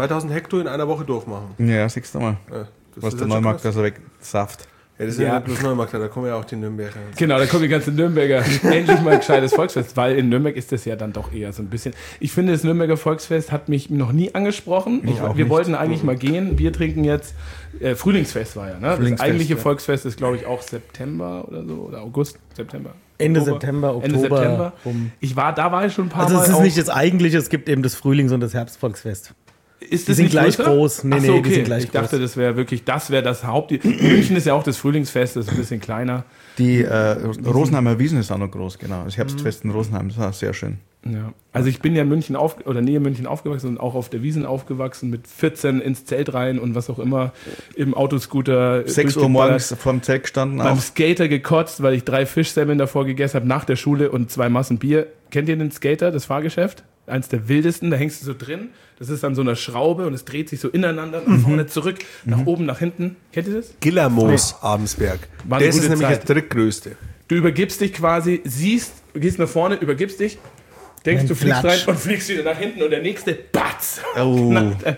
in einer Woche durchmachen. Ja, siehst du mal, Das was ist der jetzt schon Neumarkt krass. da so weg saft. Ja, das ist Ja. ja nicht bloß Neumarkt, da kommen ja auch die Nürnberger. Genau, da kommen die ganzen Nürnberger. Endlich mal ein gescheites Volksfest, weil in Nürnberg ist das ja dann doch eher so ein bisschen. Ich finde, das Nürnberger Volksfest hat mich noch nie angesprochen. auch Wir nicht. wollten eigentlich mal gehen. Bier trinken jetzt. Frühlingsfest war ja, ne? Das Frühlingsfest, eigentliche ja. Volksfest ist, glaube ich, auch September oder so. Oder August, September. Ende Oktober. September, Oktober. Ende September. rum. Da war ich schon ein paar Also Mal. es ist auch. nicht das eigentliche, es gibt eben das Frühlings- und das Herbstvolksfest. Ist Die das sind nicht gleich größer? groß. Nee, Ach so, nee, okay. die sind gleich ich dachte, groß. das wäre das Haupt. München ist ja auch das Frühlingsfest, das ist ein bisschen kleiner. Die Rosenheimer Wiesn ist auch noch groß, genau. Das Herbstfest in Rosenheim, das war sehr schön. Ja. Also ich bin ja in München Nähe München aufgewachsen und auch auf der Wiesn aufgewachsen mit 14 ins Zelt rein und was auch immer im Autoscooter. 6 Uhr durchgeballert, morgens vorm Zelt gestanden, beim auch. Skater gekotzt, weil ich 3 Fischsemmeln davor gegessen habe nach der Schule und 2 Massen Bier. Kennt ihr den Skater, das Fahrgeschäft? Eins der wildesten, da hängst du so drin. Das ist an so einer Schraube und es dreht sich so ineinander, nach vorne zurück, nach oben, nach hinten. Kennt ihr das? Gillermoos Abensberg. War eine Das ist gute nämlich Zeit. das drittgrößte. Du übergibst dich quasi, gehst nach vorne, übergibst dich, denkst, Ein du fliegst Flatsch. rein und fliegst wieder nach hinten und der nächste, batz! Oh.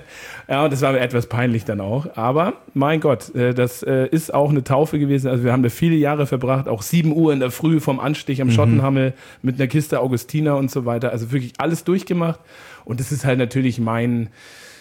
Ja, und das war mir etwas peinlich dann auch. Aber mein Gott, das ist auch eine Taufe gewesen. Also wir haben da viele Jahre verbracht, auch 7 Uhr in der Früh vom Anstich am Schottenhammel mit einer Kiste Augustiner und so weiter. Also wirklich alles durchgemacht. Und das ist halt natürlich meine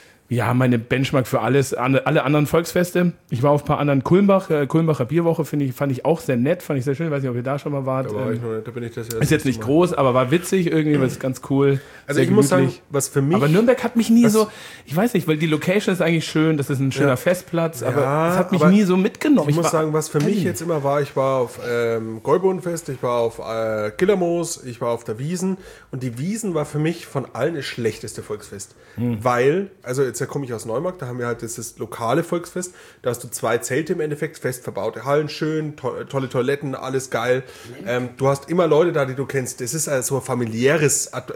Benchmark für alle anderen Volksfeste. Ich war auf ein paar anderen Kulmbacher Bierwoche, fand ich auch sehr nett, fand ich sehr schön. Ich weiß nicht, ob ihr da schon mal wart. Da war ich noch nicht, da bin ich das Ist jetzt nicht groß, aber war witzig irgendwie, was ganz cool. Also sehr ich muss sagen, gemütlich. was für mich... Aber Nürnberg hat mich nie so, ich weiß nicht, weil die Location ist eigentlich schön, das ist ein schöner Ja. Festplatz, aber Ja, es hat mich aber nie so mitgenommen. Ich muss war- sagen, was für mich jetzt immer war, ich war auf Gäubodenfest, ich war auf Gillermoos, ich war auf der Wiesn und die Wiesn war für mich von allen das schlechteste Volksfest. Weil, also jetzt komme ich aus Neumarkt, da haben wir halt das lokale Volksfest, da hast du 2 Zelte im Endeffekt, fest verbaute Hallen, schön, tolle Toiletten, alles geil. Du hast immer Leute da, die du kennst. Das ist so eine familiäre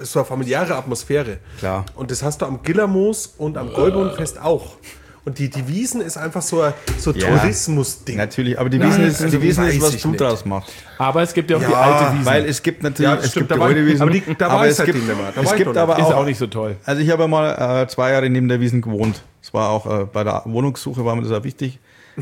Atmosphäre. Klar. Und das hast du am Gillermoos und am Gäubodenfest auch. Und die Wiesn ist einfach so Ja. Tourismus-Ding. Natürlich, aber die Nein, Wiesn ist, also die Wiesn weiß ist, was ich du nicht. draus machst. Aber es gibt ja auch die Ja, alte Wiesn. Weil es gibt natürlich, Ja, das es stimmt, gibt da war ich- Gebäudewiesen, aber da war aber ich es seitdem gibt, nicht mehr. Da war es ich gibt noch aber ist auch, auch nicht so toll. also ich habe mal 2 Jahre neben der Wiesn gewohnt. Das war auch bei der Wohnungssuche war mir das auch wichtig.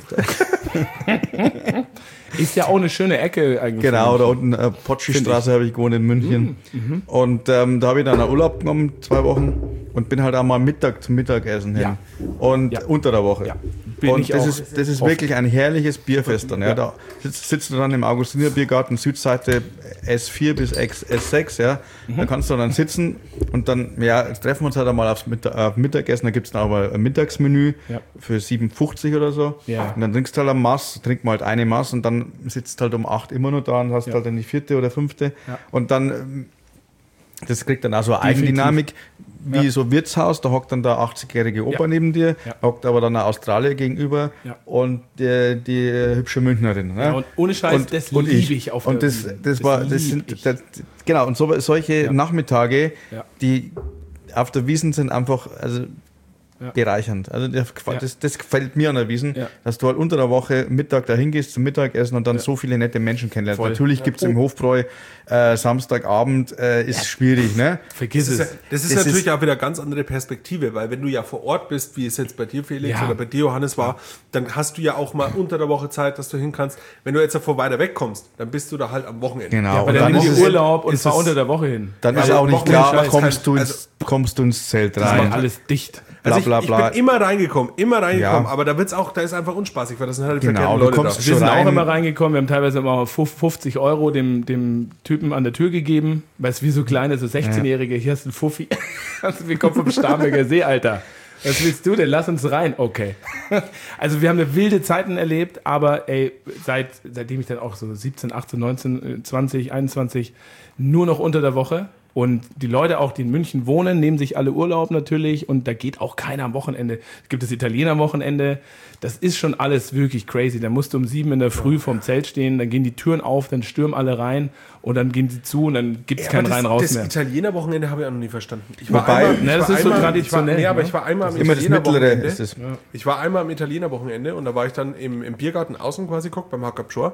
Ist ja auch eine schöne Ecke eigentlich. Genau, da unten Potschi-Straße habe ich gewohnt in München. Und da habe ich dann einen Urlaub genommen, 2 Wochen und bin halt auch mal zum Mittagessen hin. Ja. Und Ja. unter der Woche. Ja. Bin Und ich das auch ist oft. wirklich ein herrliches Bierfest dann. Ja. Ja. Da sitzt du dann im Augustiner Biergarten, Südseite S4 bis S6. Ja. Da kannst du dann sitzen und dann, ja, jetzt treffen wir uns halt einmal aufs Mittagessen. Da gibt es dann aber ein Mittagsmenü Ja. für 7,50 oder so. Ja. Und dann trinkst du halt am Maß, trinkt mal halt eine Maß und dann sitzt halt um 8 immer noch da und hast Ja. halt dann die 4. oder 5. Ja. Und dann, das kriegt dann auch so eine Definitiv. Eigendynamik, wie Ja. so Wirtshaus, da hockt dann der 80-jährige Opa Ja. neben dir, Ja. hockt aber dann eine Australier gegenüber Ja. und die hübsche Münchnerin. Ne? Ja, und ohne Scheiß, das liebe ich auf Und der das, Wiesn. das war, das lieb sind, ich. genau, und solche Ja. Nachmittage, Ja. die auf der Wiesn sind einfach, also bereichernd. Also das gefällt mir an der Wiesn, dass du halt unter der Woche Mittag dahin gehst zum Mittagessen und dann so viele nette Menschen kennenlernst. Voll. Natürlich gibt es im Hofbräu Samstagabend, ist schwierig, ne? Vergiss es. Das ist natürlich auch wieder eine ganz andere Perspektive, weil wenn du ja vor Ort bist, wie es jetzt bei dir, Felix, oder bei dir, Johannes, war, dann hast du ja auch mal unter der Woche Zeit, dass du hin kannst. Wenn du jetzt davor weiter weg kommst, dann bist du da halt am Wochenende. Genau. Aber und dann nimm ist dir es- Urlaub und fahr unter der Woche hin. Dann ist Also auch nicht Wochenende klar, scheiß kommst du ins Zelt Das rein. macht alles dicht. Bla, Also bla, ich bla. bin immer reingekommen, Ja. aber da ist einfach unspaßig, weil das sind halt die Genau, verkehrten du Leute kommst da. Wir sind rein. auch immer reingekommen. Wir haben teilweise immer 50 € dem Typen an der Tür gegeben, weil es wie so kleine, so 16-Jährige, hier hast du einen Fuffi. Also wir kommen vom Starnberger See, Alter. Was willst du denn? Lass uns rein. Okay. Also wir haben eine wilde Zeiten erlebt, aber ey, seitdem ich dann auch so 17, 18, 19, 20, 21 nur noch unter der Woche. Und die Leute auch, die in München wohnen, nehmen sich alle Urlaub natürlich und da geht auch keiner am Wochenende. Es gibt das Italiener-Wochenende. Das ist schon alles wirklich crazy. Da musst du um 7 in der Früh vorm Zelt stehen, dann gehen die Türen auf, dann stürmen alle rein und dann gehen sie zu und dann gibt es kein Rein-Raus mehr. Das Italiener-Wochenende habe ich auch noch nie verstanden. Wobei- das ist so traditionell, Nee, aber ne? ich war einmal am Immer das Mittlere Italiener-Wochenende. ist es. Ich war einmal am Italiener-Wochenende und da war ich dann im Biergarten außen quasi geguckt, beim Hackab Shore.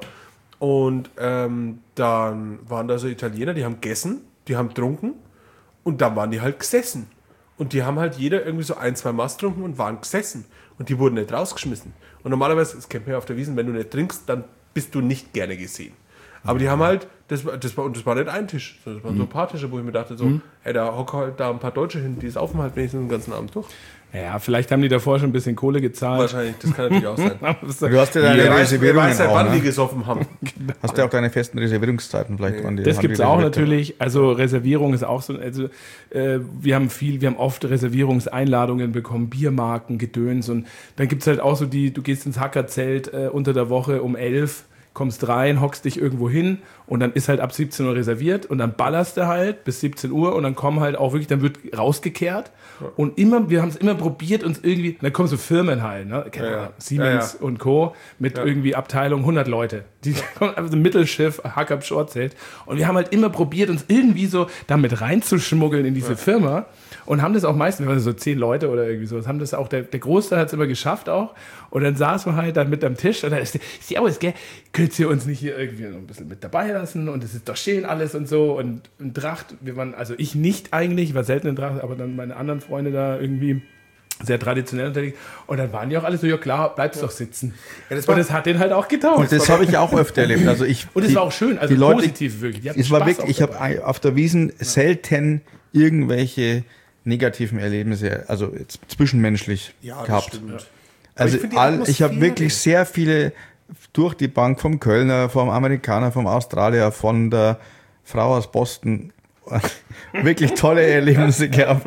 Und dann waren da so Italiener, die haben gegessen, die haben getrunken und dann waren die halt gesessen. Und die haben halt jeder irgendwie so 1-2 Maß getrunken und waren gesessen. Und die wurden nicht rausgeschmissen. Und normalerweise, das kennt man ja auf der Wiesn, wenn du nicht trinkst, dann bist du nicht gerne gesehen. Aber die haben halt, das war nicht ein Tisch, sondern das waren so ein paar Tische, wo ich mir dachte, so, ey, da hocken halt da ein paar Deutsche hin, die saufen halt wenigstens den ganzen Abend durch. Ja, vielleicht haben die davor schon ein bisschen Kohle gezahlt. Wahrscheinlich, das kann natürlich auch sein. Du hast ja deine Wer Reservierungen weiß, seit auch, wann die ne? gesoffen haben. Hast du auch deine festen Reservierungszeiten vielleicht? Wann die- Das wann gibt es die auch reserviert haben? natürlich. Also Reservierung ist auch so. Also wir haben oft Reservierungseinladungen bekommen, Biermarken, Gedöns und dann gibt es halt auch so du gehst ins Hackerzelt unter der Woche um 11, kommst rein, hockst dich irgendwo hin und dann ist halt ab 17 Uhr reserviert und dann ballerst du halt bis 17 Uhr und dann kommen halt auch wirklich, dann wird rausgekehrt und wir haben es immer probiert, uns irgendwie, dann kommen so Firmen halt, ne? Siemens und Co. mit irgendwie Abteilung 100 Leute. Die kommen einfach so ein Mittelschiff, Hackab Shore Zelt und wir haben halt immer probiert, uns irgendwie so damit reinzuschmuggeln in diese Firma und haben das auch meistens, wir waren so 10 Leute oder irgendwie so, haben das auch, der Großteil hat es immer geschafft auch und dann saßen wir halt dann mit am Tisch und dann ist Servus, gell, könnt ihr uns nicht hier irgendwie noch ein bisschen mit dabei lassen und es ist doch schön alles und so und in Dracht, also ich nicht eigentlich, war selten in Dracht, aber dann meine anderen Freunde da irgendwie sehr traditionell unterwegs und dann waren die auch alle so, ja klar, bleibst doch sitzen. das Und das hat den halt auch getaugt. Und das habe ich auch öfter erlebt. Also Und es war auch schön, also die Leute- positiv wirklich. Die hatten Es war Spaß wirklich, auch ich dabei. habe auf der Wiesn selten irgendwelche negativen Erlebnisse, also jetzt zwischenmenschlich gehabt. stimmt. Also ich find die ich habe Atmosphäre- wirklich sehr viele durch die Bank vom Kölner, vom Amerikaner, vom Australier, von der Frau aus Boston wirklich tolle Erlebnisse gehabt.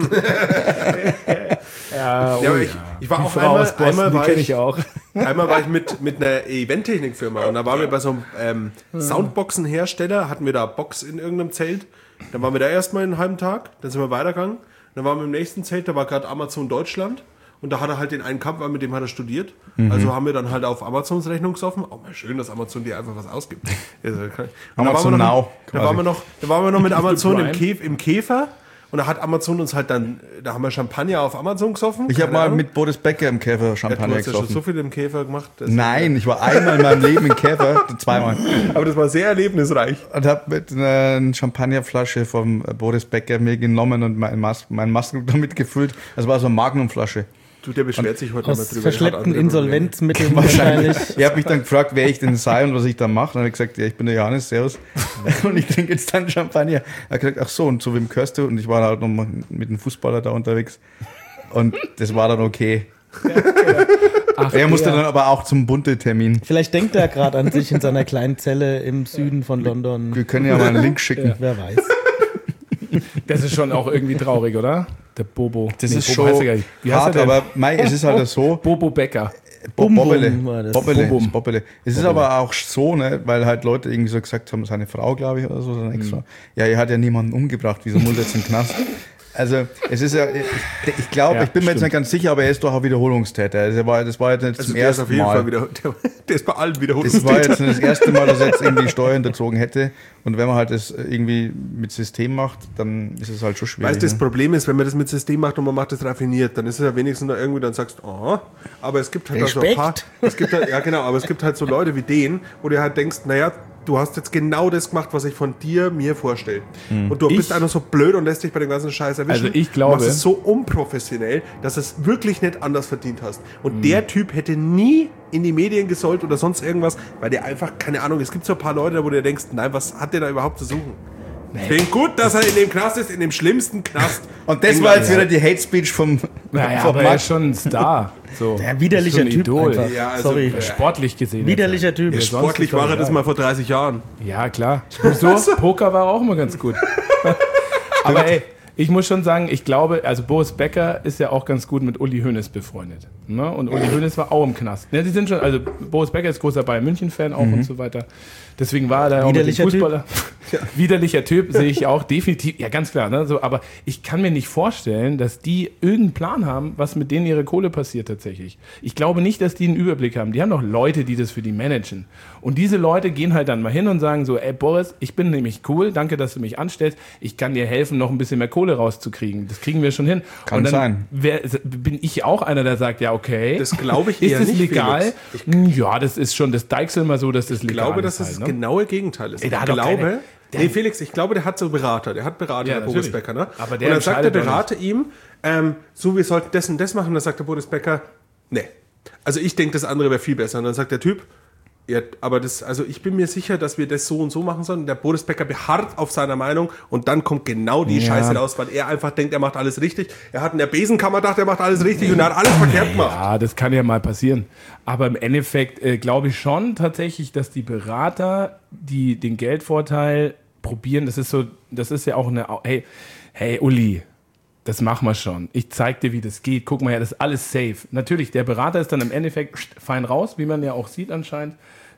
Ja, Ja, aber ich war Die auch Frau aus Boston, einmal die war kenne ich ich auch. Einmal war ich mit einer Eventtechnikfirma und da waren wir bei so einem Soundboxenhersteller, hatten wir da Box in irgendeinem Zelt. Dann waren wir da erstmal einen halben Tag, dann sind wir weitergegangen. Dann waren wir im nächsten Zelt, da war gerade Amazon Deutschland und da hat er halt den einen Kampf, mit dem hat er studiert. Also haben wir dann halt auf Amazons Rechnung gesoffen. Auch mal schön, dass Amazon dir einfach was ausgibt. Und da Amazon Now, Da waren wir noch mit Amazon Prime. im Käfer. Und da hat Amazon uns halt dann, da haben wir Champagner auf Amazon gesoffen. Ich habe Keine mal Ahnung. mit Boris Becker im Käfer Ja, du Champagner hast ja schon gesoffen. so viel im Käfer gemacht. Nein, ich war einmal in meinem Leben im Käfer, zweimal. Aber das war sehr erlebnisreich. Und habe mit einer Champagnerflasche vom Boris Becker mir genommen und mein Masken damit gefüllt. Das war so eine Magnumflasche. Du, der beschwert sich heute Aus immer drüber. verschleppten Insolvenzmitteln Wahrscheinlich. wahrscheinlich. Er hat mich dann gefragt, wer ich denn sei und was ich da mache. Dann habe ich gesagt, ja, ich bin der Johannes, servus. Und ich trinke jetzt dann Champagner. Er hat gesagt, ach so, und zu wem gehörst du? Und ich war halt noch mal mit einem Fußballer da unterwegs. Und das war dann okay. Ach, Er musste der. dann aber auch zum Bunte-Termin. Vielleicht denkt er gerade an sich in seiner kleinen Zelle im Süden von London. Wir können ja mal einen Link schicken. Wer weiß. Das ist schon auch irgendwie traurig, oder? Der Bobo. Das ist Bobo heißt schon er gar nicht. Wie heißt hart, er denn? aber mei, es ist halt so. Bobo Becker. Bum Bum Bobbele. war das. Bobbele. Bum Bum. ist Bobbele. Es ist aber auch so, ne, weil halt Leute irgendwie so gesagt haben, seine Frau, glaube ich, oder so, seine Ex-Frau. Ja, er hat ja niemanden umgebracht, wieso muss er jetzt im Knast? Also, es ist ja, ich glaube, Ja, ich bin mir jetzt stimmt. nicht ganz sicher, aber er ist doch auch Wiederholungstäter. Also, das war jetzt nicht Also zum der ist ersten auf jeden Mal. Fall wieder, der ist bei allen Das war Wiederholungstätern. jetzt nicht das erste Mal, dass er jetzt irgendwie Steuern unterzogen hätte. Und wenn man halt das irgendwie mit System macht, dann ist es halt schon schwierig. Weißt du, das ne? Problem ist, wenn man das mit System macht und man macht das raffiniert, dann ist es ja wenigstens noch irgendwie, dann sagst du, oh, aber es gibt halt auch so ein paar, es gibt halt, ja genau, aber es gibt halt so Leute wie den, wo du halt denkst, naja, du hast jetzt genau das gemacht, was ich von mir vorstelle. Und du bist einfach so blöd und lässt dich bei dem ganzen Scheiß erwischen. Also ich glaube- Du machst es so unprofessionell, dass es wirklich nicht anders verdient hast. Und der Typ hätte nie in die Medien gesollt oder sonst irgendwas, weil der einfach, keine Ahnung, es gibt so ein paar Leute, wo du denkst, nein, was hat der da überhaupt zu suchen? Ich finde gut, dass er in dem Knast ist, in dem schlimmsten Knast. Und das war jetzt wieder die Hate Speech vom Naja, vom aber er Max. ist schon ein Star. So. Der widerlicher Ist so ein Typ Idol. einfach. Ja, also, Sorry. Sportlich gesehen. Widerlicher Typ. Ja, Sportlich sonst ist war er doch das egal. mal vor 30 Jahren. Ja, klar. So, Poker war auch immer ganz gut. Aber ey, ich muss schon sagen, ich glaube, also Boris Becker ist ja auch ganz gut mit Uli Hoeneß befreundet. Ne? Und Uli Hoeneß war auch im Knast. Ne, die sind schon, also Boris Becker ist großer Bayern München-Fan auch und so weiter. Deswegen war er da auch mit dem Widerlicher Typ. Fußballer. Widerlicher Typ sehe ich auch definitiv. Ja, ganz klar. Ne? So, aber ich kann mir nicht vorstellen, dass die irgendeinen Plan haben, was mit denen ihre Kohle passiert tatsächlich. Ich glaube nicht, dass die einen Überblick haben. Die haben doch Leute, die das für die managen. Und diese Leute gehen halt dann mal hin und sagen so, ey Boris, ich bin nämlich cool, danke, dass du mich anstellst. Ich kann dir helfen, noch ein bisschen mehr Kohle rauszukriegen. Das kriegen wir schon hin. Kann und dann sein. bin ich auch einer, der sagt, ja okay. Das glaube ich ist eher das nicht, legal? Felix. Ja, das ist schon, das deichsel mal so, dass das Ich legal glaube, ist. dass das halt, das genaue Gegenteil ist. Ey, der Ich hat doch glaube, keine- nee, Felix, ich glaube, der hat so Berater. Der hat Berater, Ja, der Boris natürlich. Becker. Ne? Aber der und dann sagt der entscheidet doch Berater ihm, so, wir sollten das und das machen. Und dann sagt der Boris Becker, nee. Also ich denke, das andere wäre viel besser. Und dann sagt der Typ, ja, aber das, also ich bin mir sicher, dass wir das so und so machen sollen. Der Boris Becker beharrt auf seiner Meinung und dann kommt genau die Ja. Scheiße raus, weil er einfach denkt, er macht alles richtig. Er hat in der Besenkammer gedacht, er macht alles richtig und er hat alles verkehrt gemacht. Ja, das kann ja mal passieren. Aber im Endeffekt glaube ich schon tatsächlich, dass die Berater, die den Geldvorteil probieren, das ist ja auch eine, hey Uli, das machen wir schon. Ich zeig dir, wie das geht. Guck mal her, das ist alles safe. Natürlich, der Berater ist dann im Endeffekt fein raus, wie man ja auch sieht anscheinend.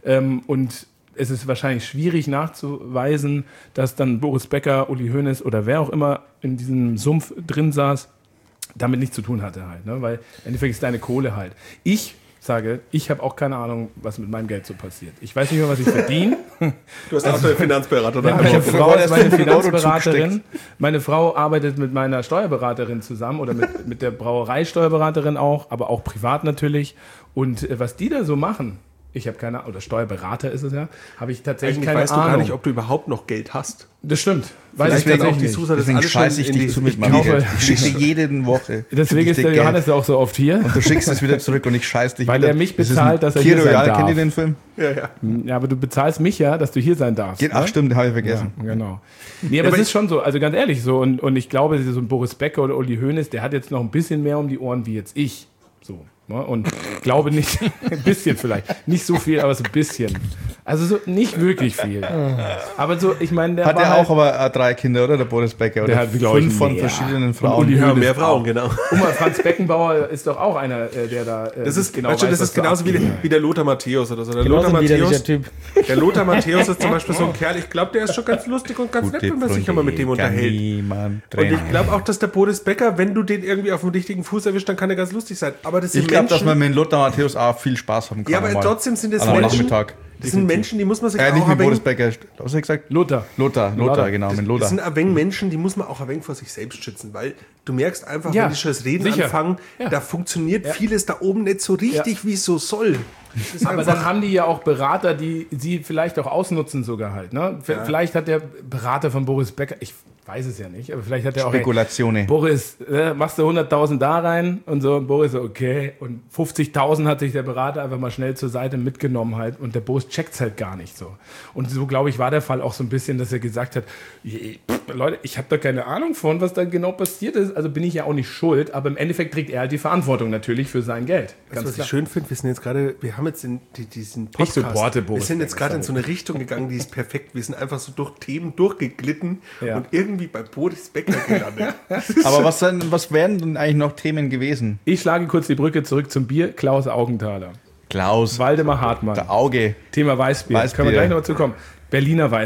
Und es ist wahrscheinlich schwierig nachzuweisen, dass dann Boris Becker, Uli Hoeneß oder wer auch immer in diesem Sumpf drin saß, damit nichts zu tun hatte halt. Ne? Weil im Endeffekt ist deine Kohle halt. Ich sage, ich habe auch keine Ahnung, was mit meinem Geld so passiert. Ich weiß nicht mehr, was ich verdiene. Du hast auch einen Finanzberater. Ja, oder? meine Frau ist meine 500 Euro Finanzberaterin. Meine Frau arbeitet mit meiner Steuerberaterin zusammen oder mit der Brauereisteuerberaterin auch, aber auch privat natürlich. Und was die da so machen, ich habe keine Ahnung, oder Steuerberater ist es ja, habe ich tatsächlich Eigentlich keine weißt du Ahnung. gar nicht, ob du überhaupt noch Geld hast. Das stimmt. Weiß ich Vielleicht tatsächlich auch die nicht. Susa das Deswegen alles schon scheiße ich in dich die- zu mit ich meinem hoffe- Geld. Ich schicke dir jede Woche. Deswegen ist dir der Geld. Johannes ja auch so oft hier. Und du schickst es wieder zurück und ich scheiß dich Weil wieder. er mich Das ist bezahlt, ein dass er hier Kiro sein Royale, darf. kennt ihr den Film? Ja, ja. Ja, aber du bezahlst mich ja, dass du hier sein darfst. Ach ne? stimmt, habe ich vergessen. Ja, genau. Nee, aber es ist schon so, also ganz ehrlich so. Und ich glaube, so ein Boris Becker oder Uli Hoeneß, der hat jetzt noch ein bisschen mehr um die Ohren wie jetzt ich. So. Ne? Und glaube nicht, ein bisschen vielleicht. Nicht so viel, aber so ein bisschen. Also so nicht wirklich viel. Aber so, ich meine, der Hat war er halt, auch aber 3 Kinder, oder? Der Boris Becker. Oder hat, glaub ich, 5 von mehr. verschiedenen Frauen. Uli Ja, Hoeneß mehr Frauen, genau. Guck mal, Franz Beckenbauer ist doch auch einer, der da Das ist, genau weißt du, weiß, das was ist genauso da abgeht. wie der Lothar Matthäus oder so. Der Genauso Lothar ein widerlicher Matthäus, Typ. der Lothar Matthäus ist zum Beispiel so ein Kerl, ich glaube, der ist schon ganz lustig und ganz nett, wenn man sich immer mit dem unterhält. Und ich glaube auch, dass der Boris Becker, wenn du den irgendwie auf dem richtigen Fuß erwischt, dann kann er ganz lustig sein. Aber das sind Ich glaube, dass Menschen, man mit Lothar Matthäus auch viel Spaß haben kann. ja, aber mal. trotzdem sind es An einem Menschen, Nachmittag. das sind Menschen, die muss man sich Nicht auch mit ein Boris wenig, Becker. Was hast du gesagt? Lothar. Lothar, genau, mit das Lothar. sind ein wenig Menschen, die muss man auch ein wenig vor sich selbst schützen, weil du merkst einfach, Ja, wenn die schon das Reden sicher. anfangen, Ja. da funktioniert vieles da oben nicht so richtig, wie es so soll. Das ist Aber einfach- dann haben die ja auch Berater, die sie vielleicht auch ausnutzen sogar halt. Ne? Vielleicht hat der Berater von Boris Becker, ich weiß es ja nicht, aber vielleicht hat er auch... Spekulatione. Boris, machst du 100.000 da rein? Und so, und Boris so, okay. Und 50.000 hat sich der Berater einfach mal schnell zur Seite mitgenommen halt. Und der Boris checkt's halt gar nicht so. Und so, glaube ich, war der Fall auch so ein bisschen, dass er gesagt hat, Leute, ich habe da keine Ahnung von, was da genau passiert ist. Also bin ich ja auch nicht schuld. Aber im Endeffekt trägt er halt die Verantwortung natürlich für sein Geld. Weißt du, was klar. ich schön finde? Wir sind jetzt gerade, wir haben jetzt diesen Ich Podcast. supporte Wir Boris sind jetzt Becker, gerade in so eine Richtung gegangen, die ist perfekt. Wir sind einfach so durch Themen durchgeglitten Ja. und irgendwie bei Boris Becker gelandet. Aber was wären denn eigentlich noch Themen gewesen? Ich schlage kurz die Brücke zurück zum Bier. Klaus Augenthaler. Klaus, Waldemar Hartmann. der Auge. Thema Weißbier. Weißbier. Können wir gleich noch dazu kommen. Berliner Weiße.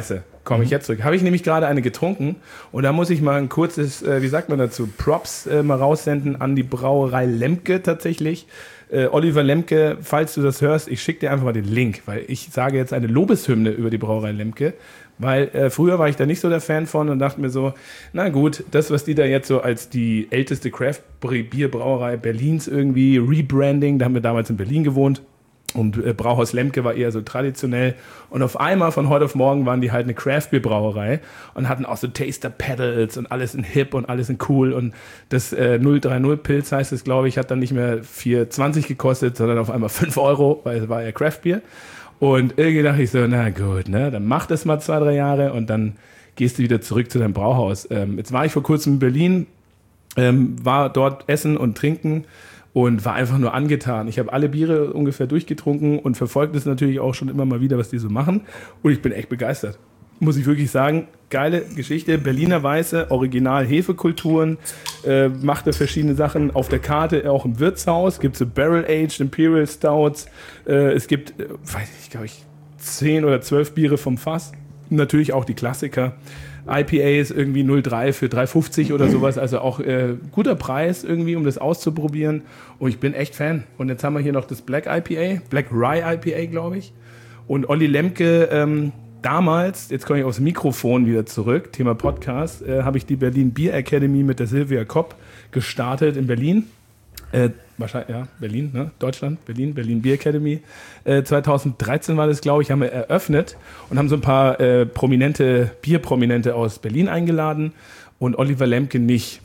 komme ich jetzt zurück. Habe ich nämlich gerade eine getrunken und da muss ich mal ein kurzes, wie sagt man dazu, Props mal raussenden an die Brauerei Lemke tatsächlich. Oliver Lemke, falls du das hörst, ich schicke dir einfach mal den Link, weil ich sage jetzt eine Lobeshymne über die Brauerei Lemke, weil früher war ich da nicht so der Fan von und dachte mir so, na gut, das, was die da jetzt so als die älteste Craft-Bier-Brauerei Berlins irgendwie Rebranding, da haben wir damals in Berlin gewohnt, und Brauhaus Lemke war eher so traditionell. Und auf einmal von heute auf morgen waren die halt eine Craft-Bier-Brauerei und hatten auch so Taster-Pedals und alles in hip und alles in cool. Und das 030 Pilz heißt es, glaube ich, hat dann nicht mehr 4,20 gekostet, sondern auf einmal 5 €, weil es war ja Craft-Bier. Und irgendwie dachte ich so, na gut, ne, dann mach das mal 2-3 Jahre und dann gehst du wieder zurück zu deinem Brauhaus. Jetzt war ich vor kurzem in Berlin, war dort essen und trinken und war einfach nur angetan. Ich habe alle Biere ungefähr durchgetrunken und verfolgt es natürlich auch schon immer mal wieder, was die so machen. Und ich bin echt begeistert. Muss ich wirklich sagen, geile Geschichte. Berliner Weiße, Original Hefekulturen, macht da verschiedene Sachen auf der Karte, auch im Wirtshaus. Gibt es so Barrel-Aged Imperial Stouts. Es gibt, weiß ich, glaube ich, 10 oder 12 Biere vom Fass. Natürlich auch die Klassiker. IPAs irgendwie 0,3 für 3,50 oder sowas, also auch guter Preis irgendwie, um das auszuprobieren. Und ich bin echt Fan. Und jetzt haben wir hier noch das Black IPA, Black Rye IPA, glaube ich. Und Olli Lemke, damals, jetzt komme ich aufs Mikrofon wieder zurück, Thema Podcast, habe ich die Berlin Beer Academy mit der Silvia Kopp gestartet in Berlin. Wahrscheinlich, ja, Berlin, ne? Deutschland, Berlin Beer Academy. 2013 war das, glaube ich, haben wir eröffnet und haben so ein paar Bierprominente aus Berlin eingeladen und Oliver Lemke nicht.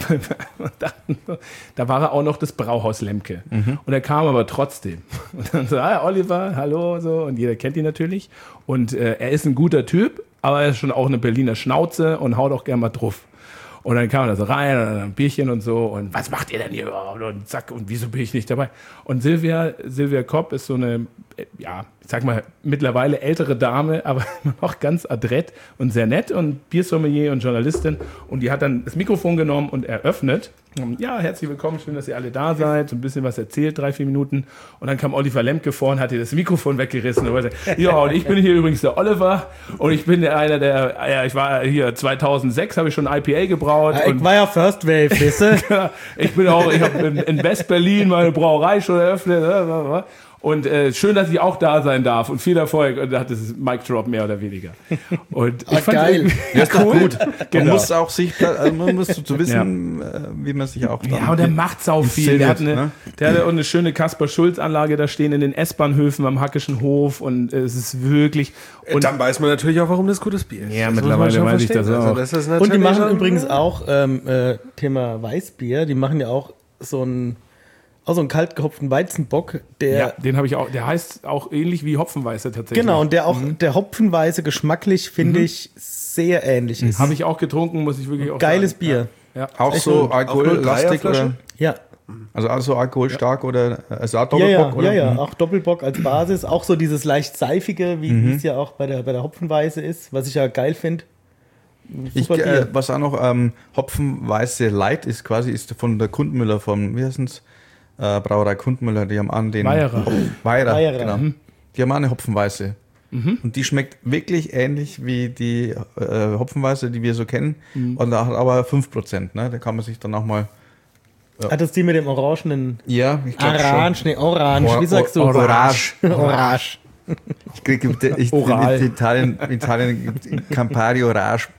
Da war er auch noch das Brauhaus Lemke. Und er kam aber trotzdem. Und dann so, Oliver, hallo, so. Und jeder kennt ihn natürlich. Und er ist ein guter Typ, aber er ist schon auch eine Berliner Schnauze und haut auch gerne mal drauf. Und dann kam er da so rein und dann ein Bierchen und so und was macht ihr denn hier überhaupt und zack und wieso bin ich nicht dabei? Und Silvia Kopp ist so eine, ja, ich sag mal mittlerweile ältere Dame, aber noch ganz adrett und sehr nett und Biersommelier und Journalistin und die hat dann das Mikrofon genommen und eröffnet. Ja, herzlich willkommen, schön, dass ihr alle da seid, so ein bisschen was erzählt, 3-4 Minuten und dann kam Oliver Lemke vor und hat ihr das Mikrofon weggerissen und wollte, ja, und ich bin hier übrigens der Oliver und ich bin einer der, ja, ich war hier 2006, habe ich schon IPA gebraut. Ja, ich war ja First Wave, weißt du? Ich habe in West-Berlin meine Brauerei schon eröffnet. Und schön, dass ich auch da sein darf und viel Erfolg. Und da hat es Mic Drop mehr oder weniger. Und ich fand geil. Ja, ist doch gut. Genau. Man muss auch man muss zu wissen, wie man sich auch ja, und der macht sau viel. Der hat auch eine schöne Kaspar-Schulz-Anlage da stehen in den S-Bahnhöfen am Hackischen Hof und es ist wirklich... Und dann weiß man natürlich auch, warum das gutes Bier ist. Ja, mittlerweile weiß ich das auch. Das ist Und die machen übrigens auch, Thema Weißbier, die machen ja auch so einen kalt gehopften Weizenbock, ja, den habe ich auch, der heißt auch ähnlich wie Hopfenweiße tatsächlich. Genau, und der auch, der Hopfenweiße geschmacklich, finde ich, sehr ähnlich ist. Habe ich auch getrunken, muss ich wirklich auch Geiles sagen. Bier. Ja. auch so alkohollastig oder? Ja. Also auch so alkoholstark oder Doppelbock? Oder? Ja, auch Doppelbock als Basis. Auch so dieses leicht seifige, wie es ja auch bei der Hopfenweiße ist, was ich ja geil finde. Was auch noch Hopfenweiße Light ist, quasi ist von der Kundmüller von, wie heißt es? Brauerei Kundmüller, die haben an den Weierer, genau. Die haben auch eine Hopfenweiße. Und die schmeckt wirklich ähnlich wie die Hopfenweiße, die wir so kennen. Und da hat aber 5%. Ne? Da kann man sich dann auch mal. Hat das die mit dem orangenen? Ja, ich glaube schon. Orange, wie sagst du? Orange. Orange. Ich kriege in Italien gibt Campari Orange.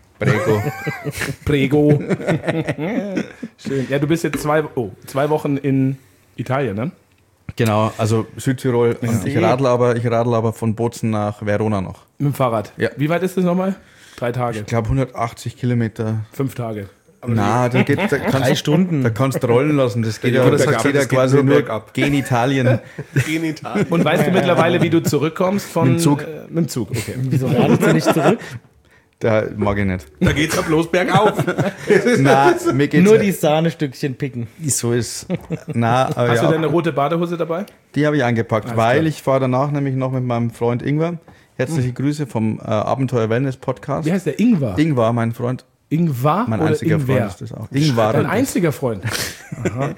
Prego. Schön. Ja, du bist jetzt 2 Wochen in Italien, ne? Genau, also Südtirol. Ja. Und ich radle aber von Bozen nach Verona noch. Mit dem Fahrrad? Ja. Wie weit ist das nochmal? 3 Tage? Ich glaube 180 Kilometer. 5 Tage. Na, da 3 Stunden. Da kannst du rollen lassen. Das geht ja quasi nur gen Italien. Und weißt du mittlerweile, wie du zurückkommst von... Mit dem Zug. Mit dem Zug, okay. Wieso radelt ihr nicht zurück? Da mag ich nicht. Da geht's ja bloß bergauf. Na, mir geht's nur die Sahnestückchen picken. So ist. Na, aber hast du denn eine rote Badehose dabei? Die habe ich eingepackt, weil ich fahre danach nämlich noch mit meinem Freund Ingwer. Herzliche Grüße vom Abenteuer Wellness Podcast. Wie heißt der? Ingwer? Ingwer, mein Freund. Ingwer? Mein einziger Freund ist das auch. Ingwer. Dein einziger Freund? Aha.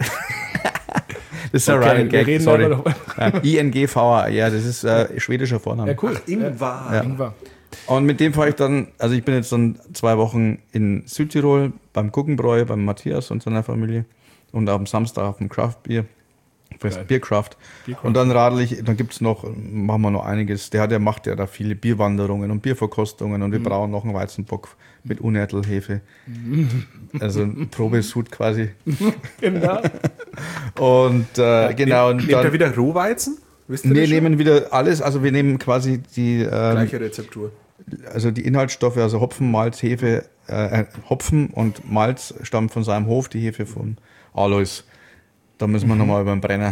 Das ist ein Running Gag, sorry. INGVA, ja, das ist schwedischer Vorname. Ja, cool. Ingwer. Ja. Ingwer. Und mit dem fahre ich dann, also ich bin jetzt dann 2 Wochen in Südtirol beim Guggenbräu, beim Matthias und seiner Familie und am Samstag auf dem Craft Beer, Biercraft. Und dann radel ich, dann gibt's noch, machen wir noch einiges. Der macht ja da viele Bierwanderungen und Bierverkostungen und wir brauen noch einen Weizenbock mit Unertelhefe. Also ein Probesud quasi. Genau. Und genau. Und Nehmt ihr wieder Rohweizen? Wisst ihr wir das schon? nehmen wieder alles, also wir nehmen quasi die Gleiche Rezeptur. also die Inhaltsstoffe, also Hopfen, Malz, Hefe, Hopfen und Malz stammen von seinem Hof, die Hefe von Alois. Da müssen wir nochmal über den Brenner.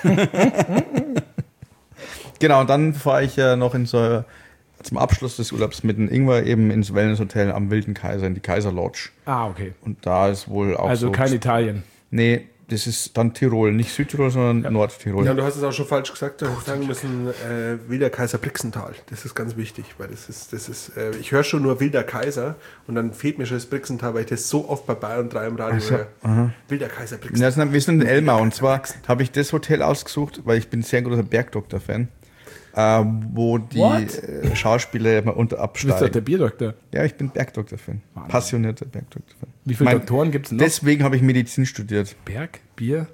Genau, und dann fahre ich noch zum Abschluss des Urlaubs mit dem Ingwer eben ins Wellnesshotel am Wilden Kaiser, in die Kaiser Lodge. Ah, okay. Und da ist wohl auch Also so... kein Italien. Nee, das ist dann Tirol, nicht Südtirol, sondern Nordtirol. Ja, du hast es auch schon falsch gesagt, du hättest sagen müssen, Wilder Kaiser Brixental. Das ist ganz wichtig, weil das ist ich höre schon nur Wilder Kaiser und dann fehlt mir schon das Brixental, weil ich das so oft bei Bayern 3 im Radio höre. Wilder Kaiser Brixental. Ja, wir sind in Elmau und zwar habe ich das Hotel ausgesucht, weil ich bin sehr großer Bergdoktor-Fan, wo die Schauspieler immer unter Du bist doch absteigen. der Bierdoktor. Ja, ich bin Bergdoktor-Fan. Passionierter Bergdoktor-Fan. Wie viele Doktoren gibt es noch? Deswegen habe ich Medizin studiert. Berg, Bier.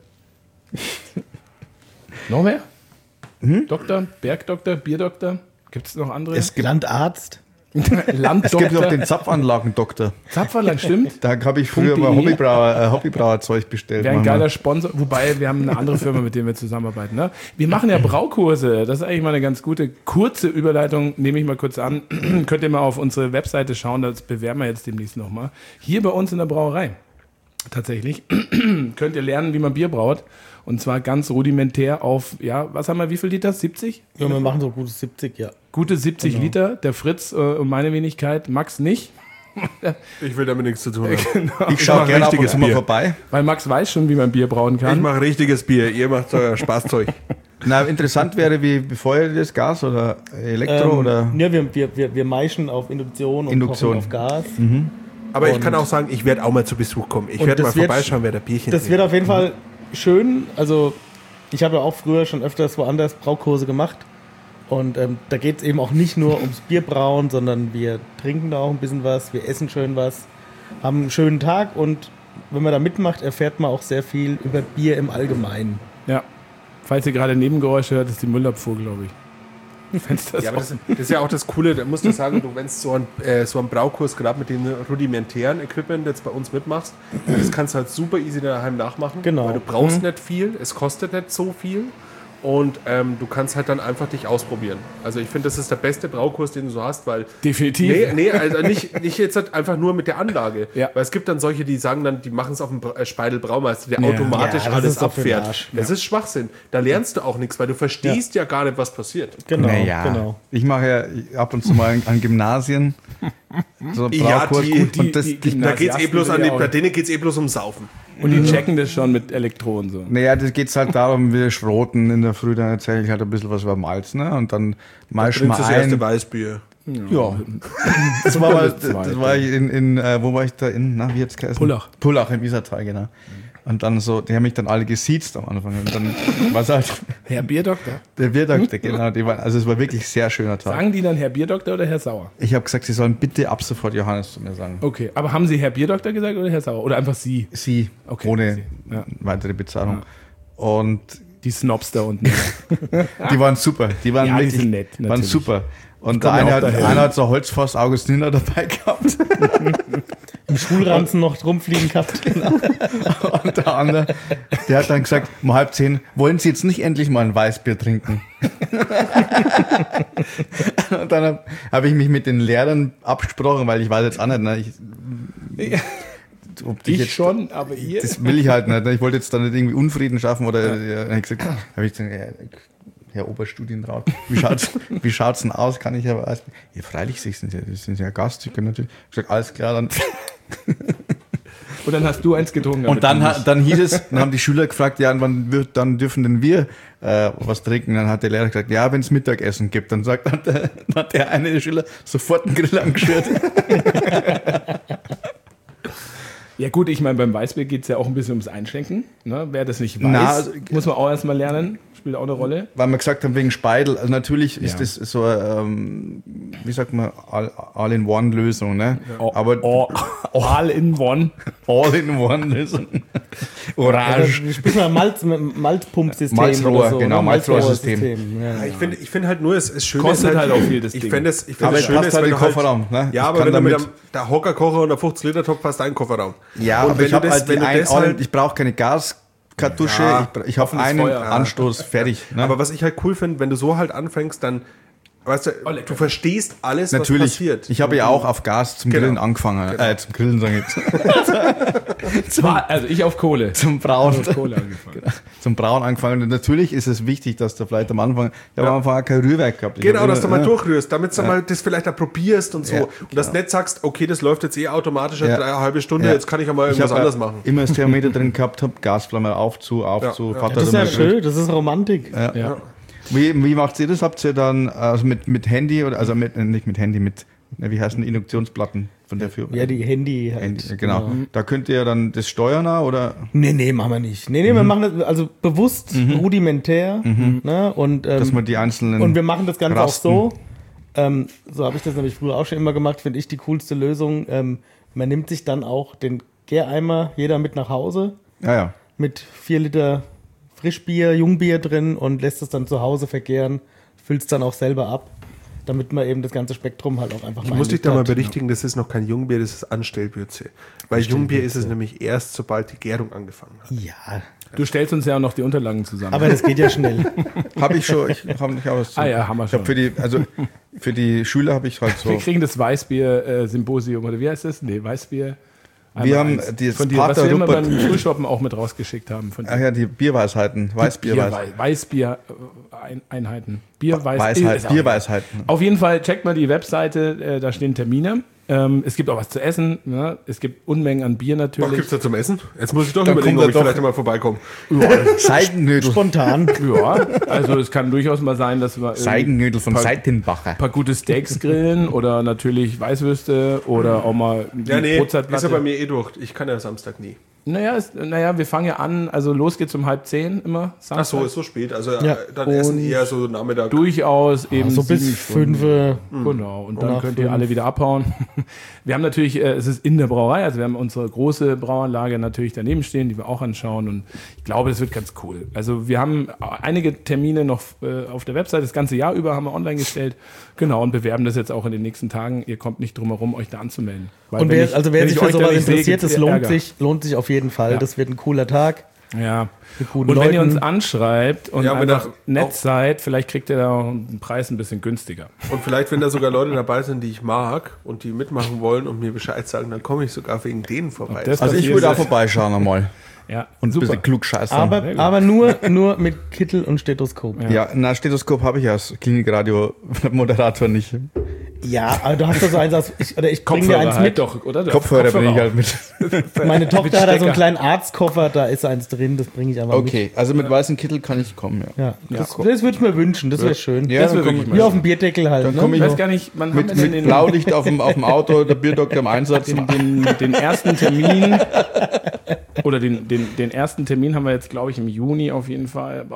Noch mehr? Doktor, Bergdoktor, Bierdoktor. Gibt es noch andere? Es gibt Landarzt. Es gibt auch Landdoktor. den Zapfanlagen-Doktor. Zapferlang, stimmt. Da habe ich früher mal Hobbybrauerzeug bestellt. Wäre ein manchmal. geiler Sponsor. Wobei, wir haben eine andere Firma, mit der wir zusammenarbeiten. Ne? Wir machen ja Braukurse. Das ist eigentlich mal eine ganz gute, kurze Überleitung. Nehme ich mal kurz an. Könnt ihr mal auf unsere Webseite schauen. Das bewerben wir jetzt demnächst nochmal. Hier bei uns in der Brauerei. Tatsächlich. Könnt ihr lernen, wie man Bier braut. Und zwar ganz rudimentär auf, ja, was haben wir, wie viel Liter? 70? Ja, wir machen so gutes 70, ja. Gute 70 Liter. Der Fritz und meine Wenigkeit. Max nicht. Ich will damit nichts zu tun haben. Ich schaue mache gerne ab und richtiges zu mal Bier. vorbei. Weil Max weiß schon, wie man Bier brauen Ich kann. mache richtiges Bier, ihr macht euer Spaßzeug. Na, interessant wäre, wie befeuert ihr das Gas oder Elektro oder... Ja, wir maischen auf Induktion und Induktion. kochen auf Gas. Aber ich kann auch sagen, ich werde auch mal zu Besuch kommen. Ich Und werde mal das wird- vorbeischauen, wer der Bierchen Das wird auf jeden Fall schön. Also ich habe ja auch früher schon öfters woanders Braukurse gemacht. Und da geht es eben auch nicht nur ums Bierbrauen, sondern wir trinken da auch ein bisschen was, wir essen schön was, haben einen schönen Tag und wenn man da mitmacht, erfährt man auch sehr viel über Bier im Allgemeinen. Ja. Falls ihr gerade Nebengeräusche hört, ist die Müllabfuhr, glaube ich. Fenster Ja, aber das ist ja auch das Coole, da musst du sagen, du, wenn du so einen Braukurs gerade mit dem rudimentären Equipment jetzt bei uns mitmachst, das kannst du halt super easy daheim nachmachen. Genau. Weil du brauchst nicht viel, es kostet nicht so viel und du kannst halt dann einfach dich ausprobieren. Also ich finde, das ist der beste Braukurs, den du so hast, weil... Definitiv. Nee, also nicht jetzt halt einfach nur mit der Anlage. Ja. Weil es gibt dann solche, die sagen dann, die machen es auf dem Speidel Braumeister, der Ja. automatisch Ja, das alles ist doch für den abfährt. Arsch. Das ist Schwachsinn. Da lernst du auch nichts, weil du verstehst ja gar nicht, was passiert. Genau, Naja, genau. ich mache ja ab und zu mal an Gymnasien so einen Ja, Braukurs. die- und das, Da geht's eh bloß sind ja auch- bei denen geht's eh bloß um Saufen. Und die checken das schon mit Elektronen so. naja, das geht halt darum, wir schroten in der Früh, dann erzähle ich halt ein bisschen was über Malz, ne? Und dann meisch mal ein. Weißbier. Ja. Das war, mal, Zweite. das war ich wo war ich da? Wie jetzt geheißen? Pullach. Pullach im Isartal, genau. Und dann so, die haben mich dann alle gesiezt am Anfang. Und dann war es halt Herr Bierdoktor? der Bierdoktor, genau. Also es war wirklich ein sehr schöner Tag. Sagen die dann Herr Bierdoktor oder Herr Sauer? Ich habe gesagt, sie sollen bitte ab sofort Johannes zu mir sagen. Okay, aber haben Sie Herr Bierdoktor gesagt oder Herr Sauer? Oder einfach Sie? Sie, Okay, ohne Sie. Ja. weitere Bezahlung. Und Die Snobs da unten. die waren super. Die waren Ja, die wirklich, sind nett, waren natürlich. super. Und der komme eine ja hat, auch daher. einer hat so Holzfass Augustiner dabei gehabt. Im Schulranzen noch rumfliegen gehabt. Und der andere, der hat dann gesagt, um 9:30, wollen Sie jetzt nicht endlich mal ein Weißbier trinken? Und dann habe ich mich mit den Lehrern abgesprochen, weil ich weiß jetzt auch nicht, ne, ob die Ich jetzt, schon, aber ihr? das will ich halt nicht. Ne? Ich wollte jetzt da nicht irgendwie Unfrieden schaffen oder habe ich gesagt, Herr Oberstudienrat, wie schaut's denn aus? Kann ich aber ja, freilich, Sie sind ja Gast, Sie können natürlich. Ich gesagt, alles klar, dann. Und dann hast du eins getrunken. Und dann hieß es, dann haben die Schüler gefragt, ja, und dann dürfen denn wir was trinken? Dann hat der Lehrer gesagt, ja, wenn es Mittagessen gibt. Dann hat der eine der Schüler sofort einen Grill angeschürt. Ja gut, ich meine, beim Weißbier geht es ja auch ein bisschen ums Einschenken. Ne? Wer das nicht weiß, Na, also- muss man auch erstmal lernen. spielt auch eine Rolle. Weil wir gesagt haben, wegen Speidel, also natürlich ist das so, wie sagt man, All-in-One-Lösung, ne? Aber All-in-One. All-in-One-Lösung. Orange. Wir spielen mal Malzpumpsystem. Malzrohr, oder so, genau, ne? Malzrohrsystem. Ja. Ich finde halt nur, es schön Kostet halt auch viel, das Ich Ding. finde es Aber es schön, passt halt in den Kofferraum, ne? Ja, Ich aber kann wenn du mit damit- der Hockerkocher und der 50-Liter-Topf passt ein Kofferraum. Ja, und aber wenn ich du habe das, halt wenn du das halt, ich brauche keine Gaskartusche, Ja, ich habe einen Feuer. Anstoß, fertig. Ne? aber was ich halt cool finde, wenn du so halt anfängst, dann, weißt du, du verstehst alles, Natürlich, was passiert. ich habe ja auch auf Gas zum Genau. Grillen angefangen. Zum Grillen sage ich jetzt. Also ich auf Kohle. Zum Brauen. Auf Kohle angefangen. Zum Brauen angefangen. Und natürlich ist es wichtig, dass du vielleicht am Anfang, ich habe am Anfang auch kein Rührwerk gehabt. Ich Genau, hab dass du immer- mal durchrührst, damit du mal das vielleicht auch probierst und so. Ja, und das nicht sagst, okay, das läuft jetzt automatisch Ja. eine halbe Stunde, Ja. jetzt kann ich ja mal Ich irgendwas habe anderes machen. immer das Thermometer drin gehabt, habe Gasflamme auf, zu, Ja. Vater Das ist ja immer schön, das ist Romantik. Ja. Wie macht ihr das? Habt ihr dann also mit Handy oder also nicht mit Handy, mit wie heißen die Induktionsplatten von der Firma? Ja, die Handy halt. Handy, genau. Da könnt ihr dann das steuern oder? Nee, machen wir nicht. Nee, wir machen das also bewusst, rudimentär. Ne? Und, Dass man die einzelnen und wir machen das Ganze Rasten. auch so. So habe ich das nämlich früher auch schon immer gemacht, finde ich die coolste Lösung. Man nimmt sich dann auch den Gäreimer, jeder mit nach Hause, Ja. mit 4 Liter Frischbier, Jungbier drin und lässt es dann zu Hause vergären, füllt es dann auch selber ab, damit man eben das ganze Spektrum halt auch einfach Ich mal muss dich da erlebt mal hat. berichtigen, das ist noch kein Jungbier, das ist Anstellbürze. Bei Jungbier ist es nämlich erst, sobald die Gärung angefangen hat. Ja, Du stellst uns ja auch noch die Unterlagen zusammen. aber das geht ja schnell. Habe ich schon. Ich habe was. Haben wir Ich hab schon. für die Schüler habe ich halt so. Wir kriegen das Weißbier-Symposium, oder wie heißt das? Nee, Weißbier. Wir haben eins. dieses von dir, was Pater wir immer Rupert- beim Frühshoppen auch mit rausgeschickt haben. Von Ach ja, die Bierweisheiten, Weißbierweisheiten. Weißbier-Einheiten. Bierweisheiten. Auf jeden Fall checkt mal die Webseite, da stehen Termine. Es gibt auch was zu essen. Ne? Es gibt Unmengen an Bier Was natürlich. gibt's da zum Essen? Jetzt muss ich doch Dann überlegen, kommt ob ich er doch- vielleicht mal vorbeikomme. Seidennödel. Spontan. Ja, also es kann durchaus mal sein, dass wir Seidennödel von Seitenbacher. ein paar gute Steaks grillen oder natürlich Weißwürste oder auch mal die Ja, nee, ist Brotzeitplatte. ja bei mir durch. Ich kann ja Samstag nie. Naja, wir fangen ja an, also los geht's um 9:30 immer. Samstag. Ach so, ist so spät. Also Ja. dann essen Und eher so Nachmittag. Durchaus eben So bis 7 Stunden. 5. Genau, und dann nach könnt ihr 5. alle wieder abhauen. Wir haben natürlich, es ist in der Brauerei, also wir haben unsere große Brauanlage natürlich daneben stehen, die wir auch anschauen und ich glaube, das wird ganz cool. Also wir haben einige Termine noch auf der Website, das ganze Jahr über haben wir online gestellt, genau, und bewerben das jetzt auch in den nächsten Tagen. Ihr kommt nicht drum herum, euch da anzumelden. Weil Und wenn wer, ich- also wer wenn sich ich für euch da sowas nicht sehe, interessiert, gibt's das lohnt Ärger. sich auf jeden Fall. Ja. Das wird ein cooler Tag Ja. mit guten Und wenn ihr uns Leuten. anschreibt und Ja, wenn einfach ihr nett auch- seid, vielleicht kriegt ihr da auch einen Preis ein bisschen günstiger. Und vielleicht, wenn da sogar Leute dabei sind, die ich mag und die mitmachen wollen und mir Bescheid sagen, dann komme ich sogar wegen denen vorbei. das- Also ich passiert würde auch ist- vorbeischauen einmal. Ja, Und ein super. bisschen klug scheißen. aber nur mit Kittel und Stethoskop. ja, na, Stethoskop habe ich als Klinikradio-Moderator nicht. Ja, aber du hast doch so eins aus. Ich bringe dir eins halt mit. doch, oder? Kopfhörer bringe ich auch. halt mit. Meine Tochter hat da so Stecker. einen kleinen Arztkoffer, da ist eins drin, das bringe ich einfach Okay, also mit weißem Kittel kann ich kommen, ja. mit. Ja, das würde ich mir wünschen, das wäre schön. Ja, Das dann wäre komm, wirklich mal Wie auf dem Bierdeckel halt. Dann Ne? komm Ich ich weiß gar nicht, wann haben mit, wir denn mit Blaulicht auf dem Auto, der Bierdoktor im Einsatz. den ersten Termin oder den ersten Termin haben wir jetzt, glaube ich, im Juni auf jeden Fall.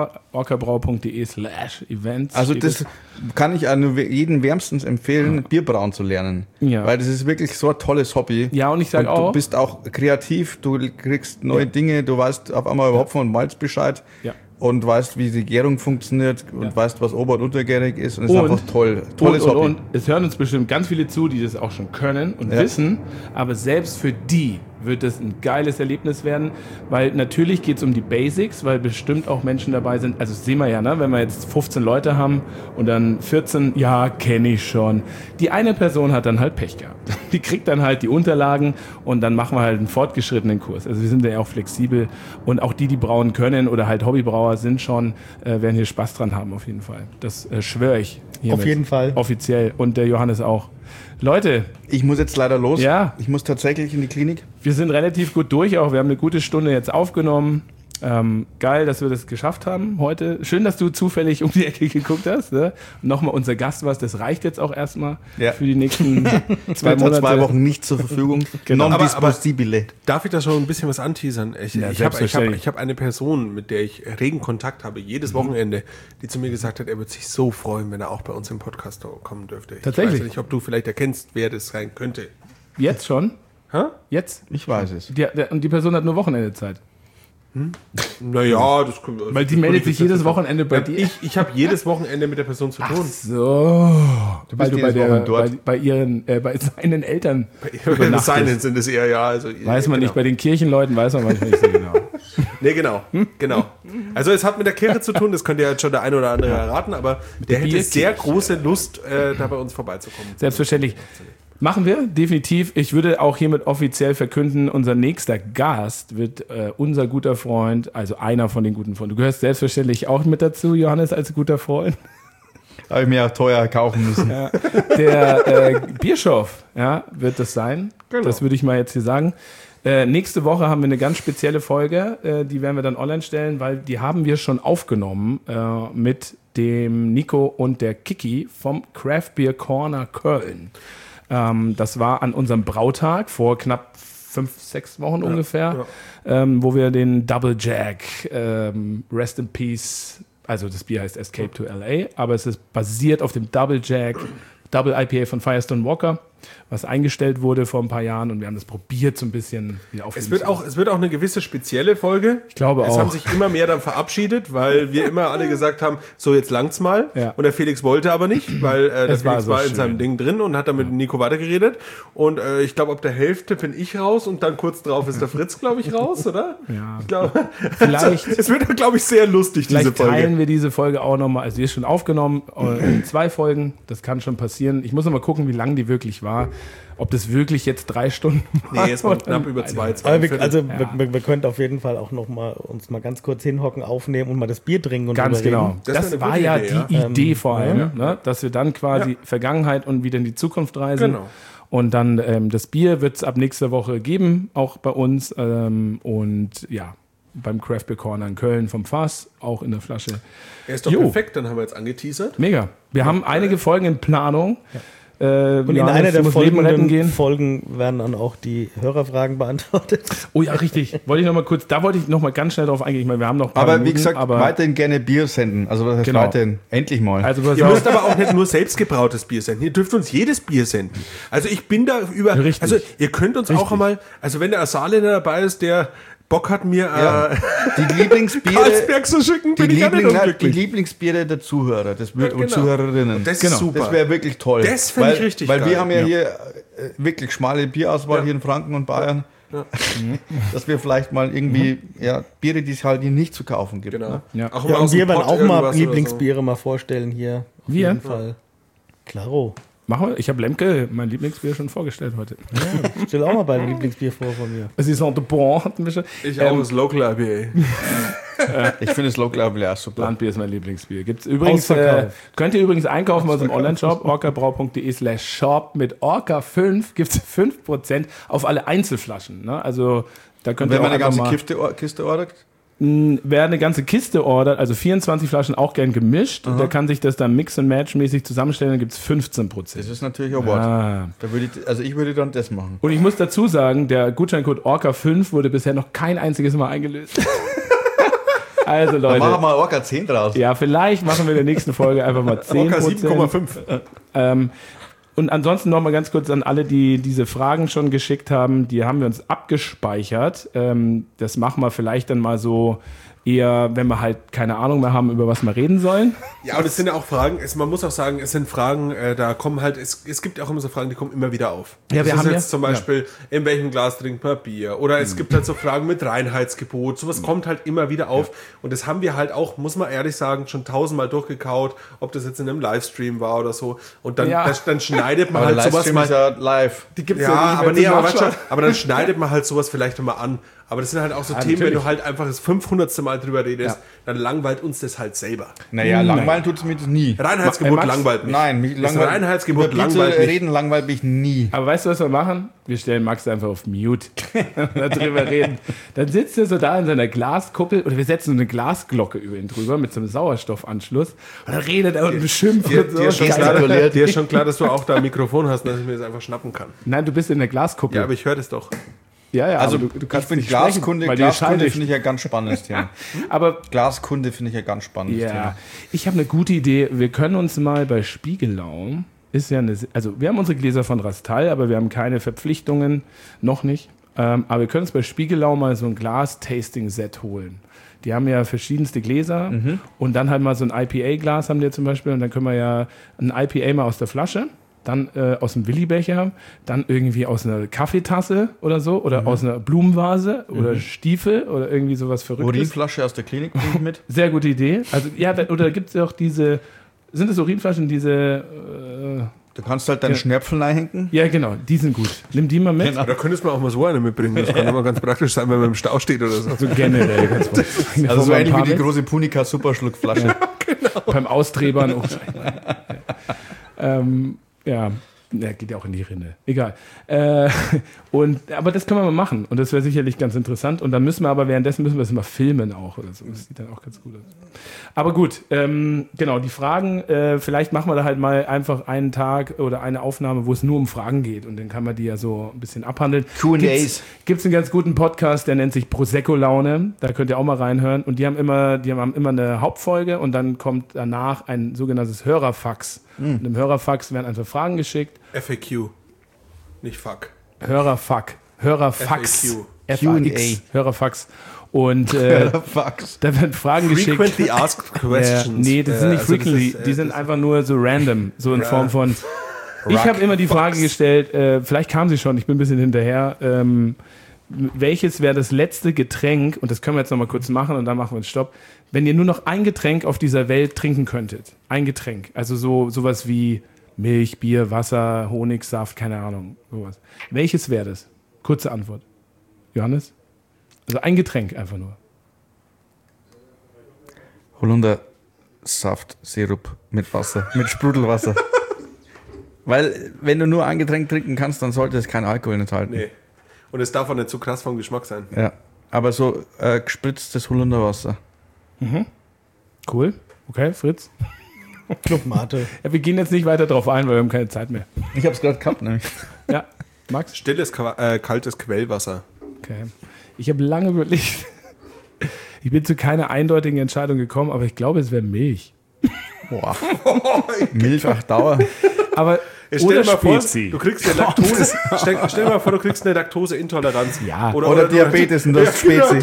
orcabrau.de/events. Also steht das kann ich auch nur jedem wärmstens empfehlen, Bierbrauen zu lernen. Ja. Weil das ist wirklich so ein tolles Hobby. Ja, und ich sage Du auch, bist auch kreativ, du kriegst neue Dinge, du weißt auf einmal über Hopfen und Malz Bescheid Ja. und weißt, wie die Gärung funktioniert und Ja. weißt, was ober- und untergärig ist und es ist Und- einfach toll. Tolles Hobby. und es hören uns bestimmt ganz viele zu, die das auch schon können und Ja. wissen, aber selbst für die wird es ein geiles Erlebnis werden, weil natürlich geht es um die Basics, weil bestimmt auch Menschen dabei sind, also das sehen wir ja, ne? Wenn wir jetzt 15 Leute haben und dann 14, ja, kenne ich schon. Die eine Person hat dann halt Pech gehabt. Die kriegt dann halt die Unterlagen und dann machen wir halt einen fortgeschrittenen Kurs. Also wir sind ja auch flexibel und auch die brauen können oder halt Hobbybrauer sind schon, werden hier Spaß dran haben auf jeden Fall. Das schwöre ich hiermit. Auf jeden Fall. Offiziell und der Johannes auch. Leute, Ich muss jetzt leider los. Ja. Ich muss tatsächlich in die Klinik. wir sind relativ gut durch auch. Wir haben eine gute Stunde jetzt aufgenommen. Geil, dass wir das geschafft haben heute. Schön, dass du zufällig um die Ecke geguckt hast. Ne? Nochmal unser Gast warst. Das reicht jetzt auch erstmal für die nächsten 2 Monate. 2 Wochen nicht zur Verfügung. Genau. Non disposibile. Darf ich da schon ein bisschen was anteasern? Ich selbstverständlich. hab eine Person, mit der ich regen Kontakt habe, jedes Wochenende, die zu mir gesagt hat, er würde sich so freuen, wenn er auch bei uns im Podcast kommen dürfte. Tatsächlich? Ich weiß nicht, ob du vielleicht erkennst, wer das sein könnte. Jetzt schon? Hä? Jetzt? Ich weiß es. Und die Person hat nur Wochenendezeit. Naja, das können wir. Weil die meldet sich jedes Wochenende bei dir. Ich habe jedes Wochenende mit der Person zu tun. So. Weil du jedes Wochenende dort. bei seinen Eltern Seinen sind es eher, ja. Also, weiß man nicht, bei den Kirchenleuten weiß man manchmal nicht so genau. Nee, genau. Also es hat mit der Kirche zu tun, das könnte ja jetzt schon der eine oder andere erraten, aber der hätte sehr große Lust, da bei uns vorbeizukommen. Selbstverständlich. Machen wir, definitiv. Ich würde auch hiermit offiziell verkünden, unser nächster Gast wird unser guter Freund, also einer von den guten Freunden. Du gehörst selbstverständlich auch mit dazu, Johannes, als guter Freund. Habe ich mir auch teuer kaufen müssen. Ja. Der Bischof wird das sein. Genau. Das würde ich mal jetzt hier sagen. Nächste Woche haben wir eine ganz spezielle Folge, die werden wir dann online stellen, weil die haben wir schon aufgenommen mit dem Nico und der Kiki vom Craft Beer Corner Köln. Das war an unserem Brautag vor knapp 5-6 Wochen ungefähr, wo wir den Double Jack, Rest in Peace, also das Bier heißt Escape to LA, aber es ist basiert auf dem Double Jack, Double IPA von Firestone Walker, was eingestellt wurde vor ein paar Jahren und wir haben das probiert so ein bisschen wieder aufzunehmen. Es wird auch eine gewisse spezielle Folge. Ich glaube auch. Es haben sich immer mehr dann verabschiedet, weil wir immer alle gesagt haben, so jetzt langt's mal. Ja. Und der Felix wollte aber nicht, weil der Felix war in schön. seinem Ding drin und hat dann mit Nico weitergeredet. Und ich glaube, ab der Hälfte bin ich raus und dann kurz drauf ist der Fritz, glaube ich, raus, oder? Ja. Ich glaube, Vielleicht, es wird, glaube ich, sehr lustig, diese vielleicht Folge. teilen wir diese Folge auch nochmal, also die ist schon aufgenommen, in 2 Folgen, das kann schon passieren. Ich muss noch mal gucken, wie lang die wirklich war. Ob das wirklich jetzt 3 Stunden war. Nee, es war knapp über 2. Wir könnten auf jeden Fall auch noch mal uns mal ganz kurz hinhocken, aufnehmen und mal das Bier trinken und Ganz drüber genau. reden. Das war ja die Idee vor allem, ne? Dass wir dann quasi Vergangenheit und wieder in die Zukunft reisen. Genau. Und dann das Bier wird es ab nächster Woche geben, auch bei uns. Und ja, beim Craft Beer Corner in Köln vom Fass, auch in der Flasche. Er ist doch perfekt, dann haben wir jetzt angeteasert. Mega. Wir haben einige Folgen in Planung. Ja. Und in Johannes, einer der du musst Leben retten gehen. Folgen werden dann auch die Hörerfragen beantwortet. Oh ja, richtig. Da wollte ich noch mal ganz schnell drauf eingehen. Ich meine, wir haben noch ein paar Aber Minuten, wie gesagt, weiterhin gerne Bier senden. Also das heißt Genau. weiterhin, endlich mal. Also Ihr müsst aber auch nicht nur selbstgebrautes Bier senden. Ihr dürft uns jedes Bier senden. Also ich bin da über... Richtig. Also ihr könnt uns auch einmal... Also wenn der Saarländer dabei ist, der Bock hat mir die Lieblingsbiere, Karlsberg zu schicken, bin ich ja nicht die unglücklich. Lieblingsbiere der Zuhörer und genau. Zuhörerinnen. Das ist super. Das wäre wirklich toll. Das finde ich richtig weil geil. wir haben ja hier wirklich schmale Bierauswahl hier in Franken und Bayern. Ja. Dass wir vielleicht mal irgendwie Biere, die es halt hier nicht zu kaufen gibt. Genau. Ne? Ja. Auch Ja, aus und wir dem werden Pott auch mal irgendwas oder Lieblingsbiere mal vorstellen hier. Auf Wir? jeden Fall. Klaro. Machen wir. Ich habe Lemke, mein Lieblingsbier, schon vorgestellt heute. Ja, stell auch mal beim Lieblingsbier vor von mir. Es ist de Bon, hatten wir schon. so. Ich auch das Local IPA. Ich finde das Local aber auch super. Landbier ist mein Lieblingsbier. Gibt's übrigens, Ausverkauft. könnt ihr übrigens einkaufen bei unserem Online-Shop, orcabrau.de/shop. Mit Orca5 gibt es 5% auf alle Einzelflaschen. Ne? Also da könnt Wenn ihr man auch eine ganze einfach Kiste ordert, wer eine ganze Kiste ordert, also 24 Flaschen auch gern gemischt, der kann sich das dann Mix-and-Match-mäßig zusammenstellen, dann gibt es 15%. das ist natürlich ein Wort. Ah. Ich würde dann das machen. Und ich muss dazu sagen, der Gutscheincode Orca5 wurde bisher noch kein einziges Mal eingelöst. Also Dann Leute, machen wir mal Orca 10 draus. ja, vielleicht machen wir in der nächsten Folge einfach mal 10%. Orca 7,5. Und ansonsten noch mal ganz kurz an alle, die diese Fragen schon geschickt haben, die haben wir uns abgespeichert. Das machen wir vielleicht dann mal so eher, wenn wir halt keine Ahnung mehr haben, über was wir reden sollen. Ja, und es sind ja auch Fragen, man muss auch sagen, es sind Fragen, da kommen halt, es gibt auch immer so Fragen, die kommen immer wieder auf. Ja, das wir ist haben jetzt zum Beispiel, in welchem Glas trinkt man Bier? Oder es gibt halt so Fragen mit Reinheitsgebot, sowas kommt halt immer wieder auf. Und das haben wir halt auch, muss man ehrlich sagen, schon 1000-mal durchgekaut, ob das jetzt in einem Livestream war oder so. Und dann, dann schneidet man halt sowas mal. Ist ja live. Die gibt's aber dann schneidet man halt sowas vielleicht mal an. Aber das sind halt auch so Themen, wenn du halt einfach das 500. Mal drüber redest, dann langweilt uns das halt selber. Naja, langweilen tut es mir nie. Reinheitsgebot langweilt mich. Nein, mich Das Reinheitsgebot über Pizza langweilt mich. reden langweilt mich nie. Aber weißt du, was wir machen? Wir stellen Max einfach auf Mute. Darüber reden. Dann sitzt er so da in seiner Glaskuppel oder wir setzen eine Glasglocke über ihn drüber mit so einem Sauerstoffanschluss und dann redet er und beschimpft und so. Dir ist schon klar, dass du auch da ein Mikrofon hast, dass ich mir das einfach schnappen kann. Nein, du bist in der Glaskuppel. Ja, aber ich höre das doch. Ja, Also aber du kannst ich finde nicht sprechen, Glaskunde weil dir finde scheidet. ich ja ganz spannendes Thema. Aber Glaskunde finde ich ja ganz spannendes ja, Thema. ich habe eine gute Idee. Wir können uns mal bei Spiegelau, ist ja eine, also wir haben unsere Gläser von Rastal, aber wir haben keine Verpflichtungen, noch nicht. Aber wir können uns bei Spiegelau mal so ein Glas-Tasting-Set holen. Die haben ja verschiedenste Gläser und dann halt mal so ein IPA-Glas haben die zum Beispiel und dann können wir ja ein IPA mal aus der Flasche, dann aus dem Willibecher, dann irgendwie aus einer Kaffeetasse oder so oder aus einer Blumenvase oder Stiefel oder irgendwie sowas Verrücktes. Urinflasche aus der Klinik bringe ich mit. Sehr gute Idee. Also ja, oder gibt es ja auch diese, sind es Urinflaschen, diese, Du kannst halt deine Schnäpfel reinhängen. ja genau, die sind gut. Nimm die mal mit. Da könntest du auch mal so eine mitbringen. Das kann immer ganz praktisch sein, wenn man im Stau steht oder so. So generell ganz gut. Also so ähnlich wie die große Punica Superschluckflasche. beim Austrebern. Ja, geht ja auch in die Rinne. Egal. Aber das können wir mal machen. Und das wäre sicherlich ganz interessant. Und dann müssen wir aber währenddessen wir es mal filmen auch oder so. Das sieht dann auch ganz gut aus. Aber gut, genau, die Fragen, vielleicht machen wir da halt mal einfach einen Tag oder eine Aufnahme, wo es nur um Fragen geht. Und dann kann man die ja so ein bisschen abhandeln. Q&As. Gibt es einen ganz guten Podcast, der nennt sich Prosecco-Laune. Da könnt ihr auch mal reinhören. Und die haben immer eine Hauptfolge und dann kommt danach ein sogenanntes Hörerfax. Und im Hörerfax werden einfach Fragen geschickt. FAQ. Nicht fuck. Hörerfax. FAQ. FAX. Hörerfax. Und Fax. da werden Fragen geschickt. Frequently asked questions. Nee, das sind nicht Also das frequently. ist, Die sind einfach nur so random. So in Form von. Ich Rock. habe immer die Frage gestellt, vielleicht kam sie schon, ich bin ein bisschen hinterher. Welches wäre das letzte Getränk, und das können wir jetzt nochmal kurz machen und dann machen wir einen Stopp, wenn ihr nur noch ein Getränk auf dieser Welt trinken könntet. Ein Getränk. Also sowas wie Milch, Bier, Wasser, Honig, Saft, keine Ahnung. Sowas. Welches wäre das? Kurze Antwort. Johannes? Also ein Getränk einfach nur. Holundersaft, Sirup mit Wasser, mit Sprudelwasser. Weil, wenn du nur ein Getränk trinken kannst, dann sollte es kein Alkohol enthalten. Nee. Und es darf auch nicht zu krass vom Geschmack sein. Ja. Aber so gespritztes Holunderwasser. Cool. Okay, Fritz? Club Mate. Ja, wir gehen jetzt nicht weiter drauf ein, weil wir haben keine Zeit mehr. Ich hab's gerade gehabt, nämlich. Ja, Max? Stilles, kaltes Quellwasser. Okay. Ich habe lange überlegt. Ich bin zu keiner eindeutigen Entscheidung gekommen, aber ich glaube, es wäre Milch. Boah. Milch auf Dauer. Aber Stell oder dir mal vor, Spezi. du kriegst eine Laktose. Stell dir mal vor, du kriegst eine Laktoseintoleranz. Ja. Oder Diabetes und das Spezi.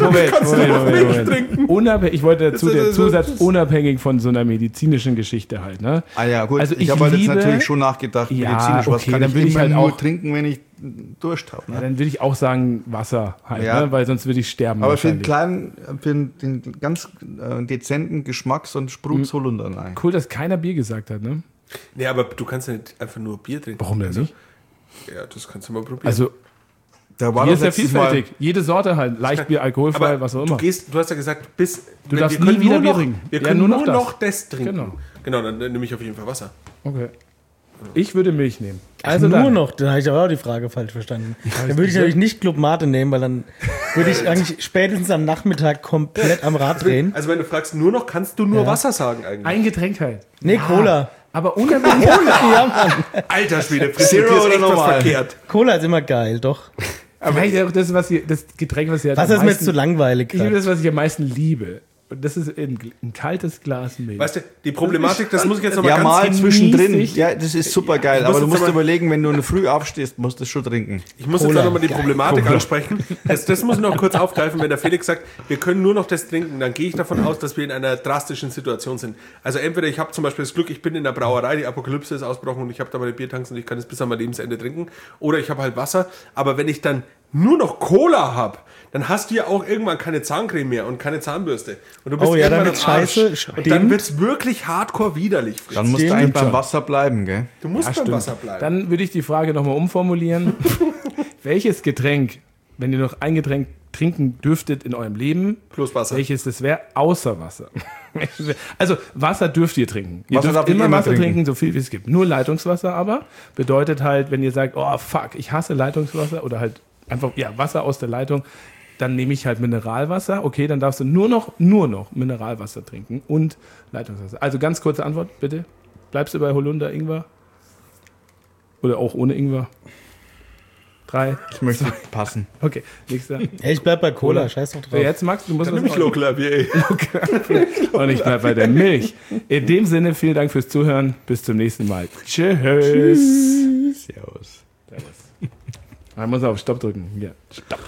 Moment. Ich wollte dazu der Zusatz unabhängig von so einer medizinischen Geschichte halt. Ne? Ah ja, gut. Also ich habe halt jetzt liebe- natürlich schon nachgedacht, Ja, medizinisch, was okay, kann dann ich will ich immer halt nur auch- trinken, wenn ich Durst habe. Ja, Ne? dann würde ich auch sagen Wasser halt, Ja. ne? Weil sonst würde ich sterben. Aber für den wahrscheinlich. den ganz dezenten Geschmacks- und Sprudsholunder, nein. Cool, dass keiner Bier gesagt hat, ne? Nee, aber du kannst ja nicht einfach nur Bier trinken. Warum denn nicht? Ja, das kannst du mal probieren. Also, Da war Bier doch ist ja letztes vielfältig. Jede Sorte halt. Leichtbier, alkoholfrei, was auch immer. Du hast ja gesagt, Du darfst wir nie können wieder nur Bier noch, trinken. wir Ja, können nur nur noch noch das. das trinken. Genau. Genau, dann nehme ich auf jeden Fall Wasser. Okay. Ich würde Milch nehmen. Also Also nur dann. noch, dann habe ich aber auch die Frage falsch verstanden. Dann würde ich natürlich nicht Club Mate nehmen, weil dann würde ich eigentlich spätestens am Nachmittag komplett am Rad drehen. Also wenn du fragst, nur noch, kannst du nur Wasser sagen eigentlich. Ein Getränk halt. Nee, Cola. Aber unabhängig. Ja, Mann. Alter Schwede, Fritz, Zero dir ist oder echt was normal? verkehrt. Cola ist immer geil, doch. Vielleicht auch das, das Getränk, was ihr Wasser ist mir jetzt zu langweilig. Ich liebe grad. das, was ich am meisten liebe. Und das ist ein kaltes Glas Milch. Weißt du, die Problematik, das muss ich jetzt nochmal Ja, ganz mal genießig. zwischendrin. Ja, das ist super geil. muss Aber du jetzt musst aber- überlegen, wenn du in der Früh aufstehst, musst du es schon trinken. Ich muss jetzt nochmal die Problematik ansprechen. Das muss ich noch kurz aufgreifen, wenn der Felix sagt, wir können nur noch das trinken, dann gehe ich davon aus, dass wir in einer drastischen Situation sind. Also entweder ich habe zum Beispiel das Glück, ich bin in der Brauerei, die Apokalypse ist ausgebrochen und ich habe da meine Biertanks und ich kann es bis an mein Lebensende trinken. Oder ich habe halt Wasser. Aber wenn ich dann nur noch Cola habe, dann hast du ja auch irgendwann keine Zahncreme mehr und keine Zahnbürste. Und du bist Oh ja, dann irgendwann wird's am Arsch. scheiße, Und stimmt. dann wird's wirklich hardcore widerlich, Fritz. Dann musst du Stimmt eigentlich beim schon. Wasser bleiben, gell? Du musst beim stimmt. Wasser bleiben. Dann würde ich die Frage nochmal umformulieren. Welches Getränk, wenn ihr noch ein Getränk trinken dürftet in eurem Leben. Plus Wasser. Welches das wäre, außer Wasser. Also Wasser dürft ihr trinken. Ihr Wasser dürft darf ich immer immer Wasser trinken. trinken, so viel wie es gibt. Nur Leitungswasser aber bedeutet halt, wenn ihr sagt, oh fuck, ich hasse Leitungswasser oder halt einfach Wasser aus der Leitung, dann nehme ich halt Mineralwasser. Okay, dann darfst du nur noch Mineralwasser trinken und Leitungswasser. Also ganz kurze Antwort, bitte. Bleibst du bei Holunder Ingwer? Oder auch ohne Ingwer? 3. Ich möchte passen. Okay, nächster. Ey, ich bleib bei Cola, scheiß doch drauf. Jetzt, Max, du musst Dann nehme ich Local IPA. Und ich bleib bei der Milch. In dem Sinne, vielen Dank fürs Zuhören. Bis zum nächsten Mal. Tschüss. Servus. Man muss auf Stopp drücken. Ja, Stopp.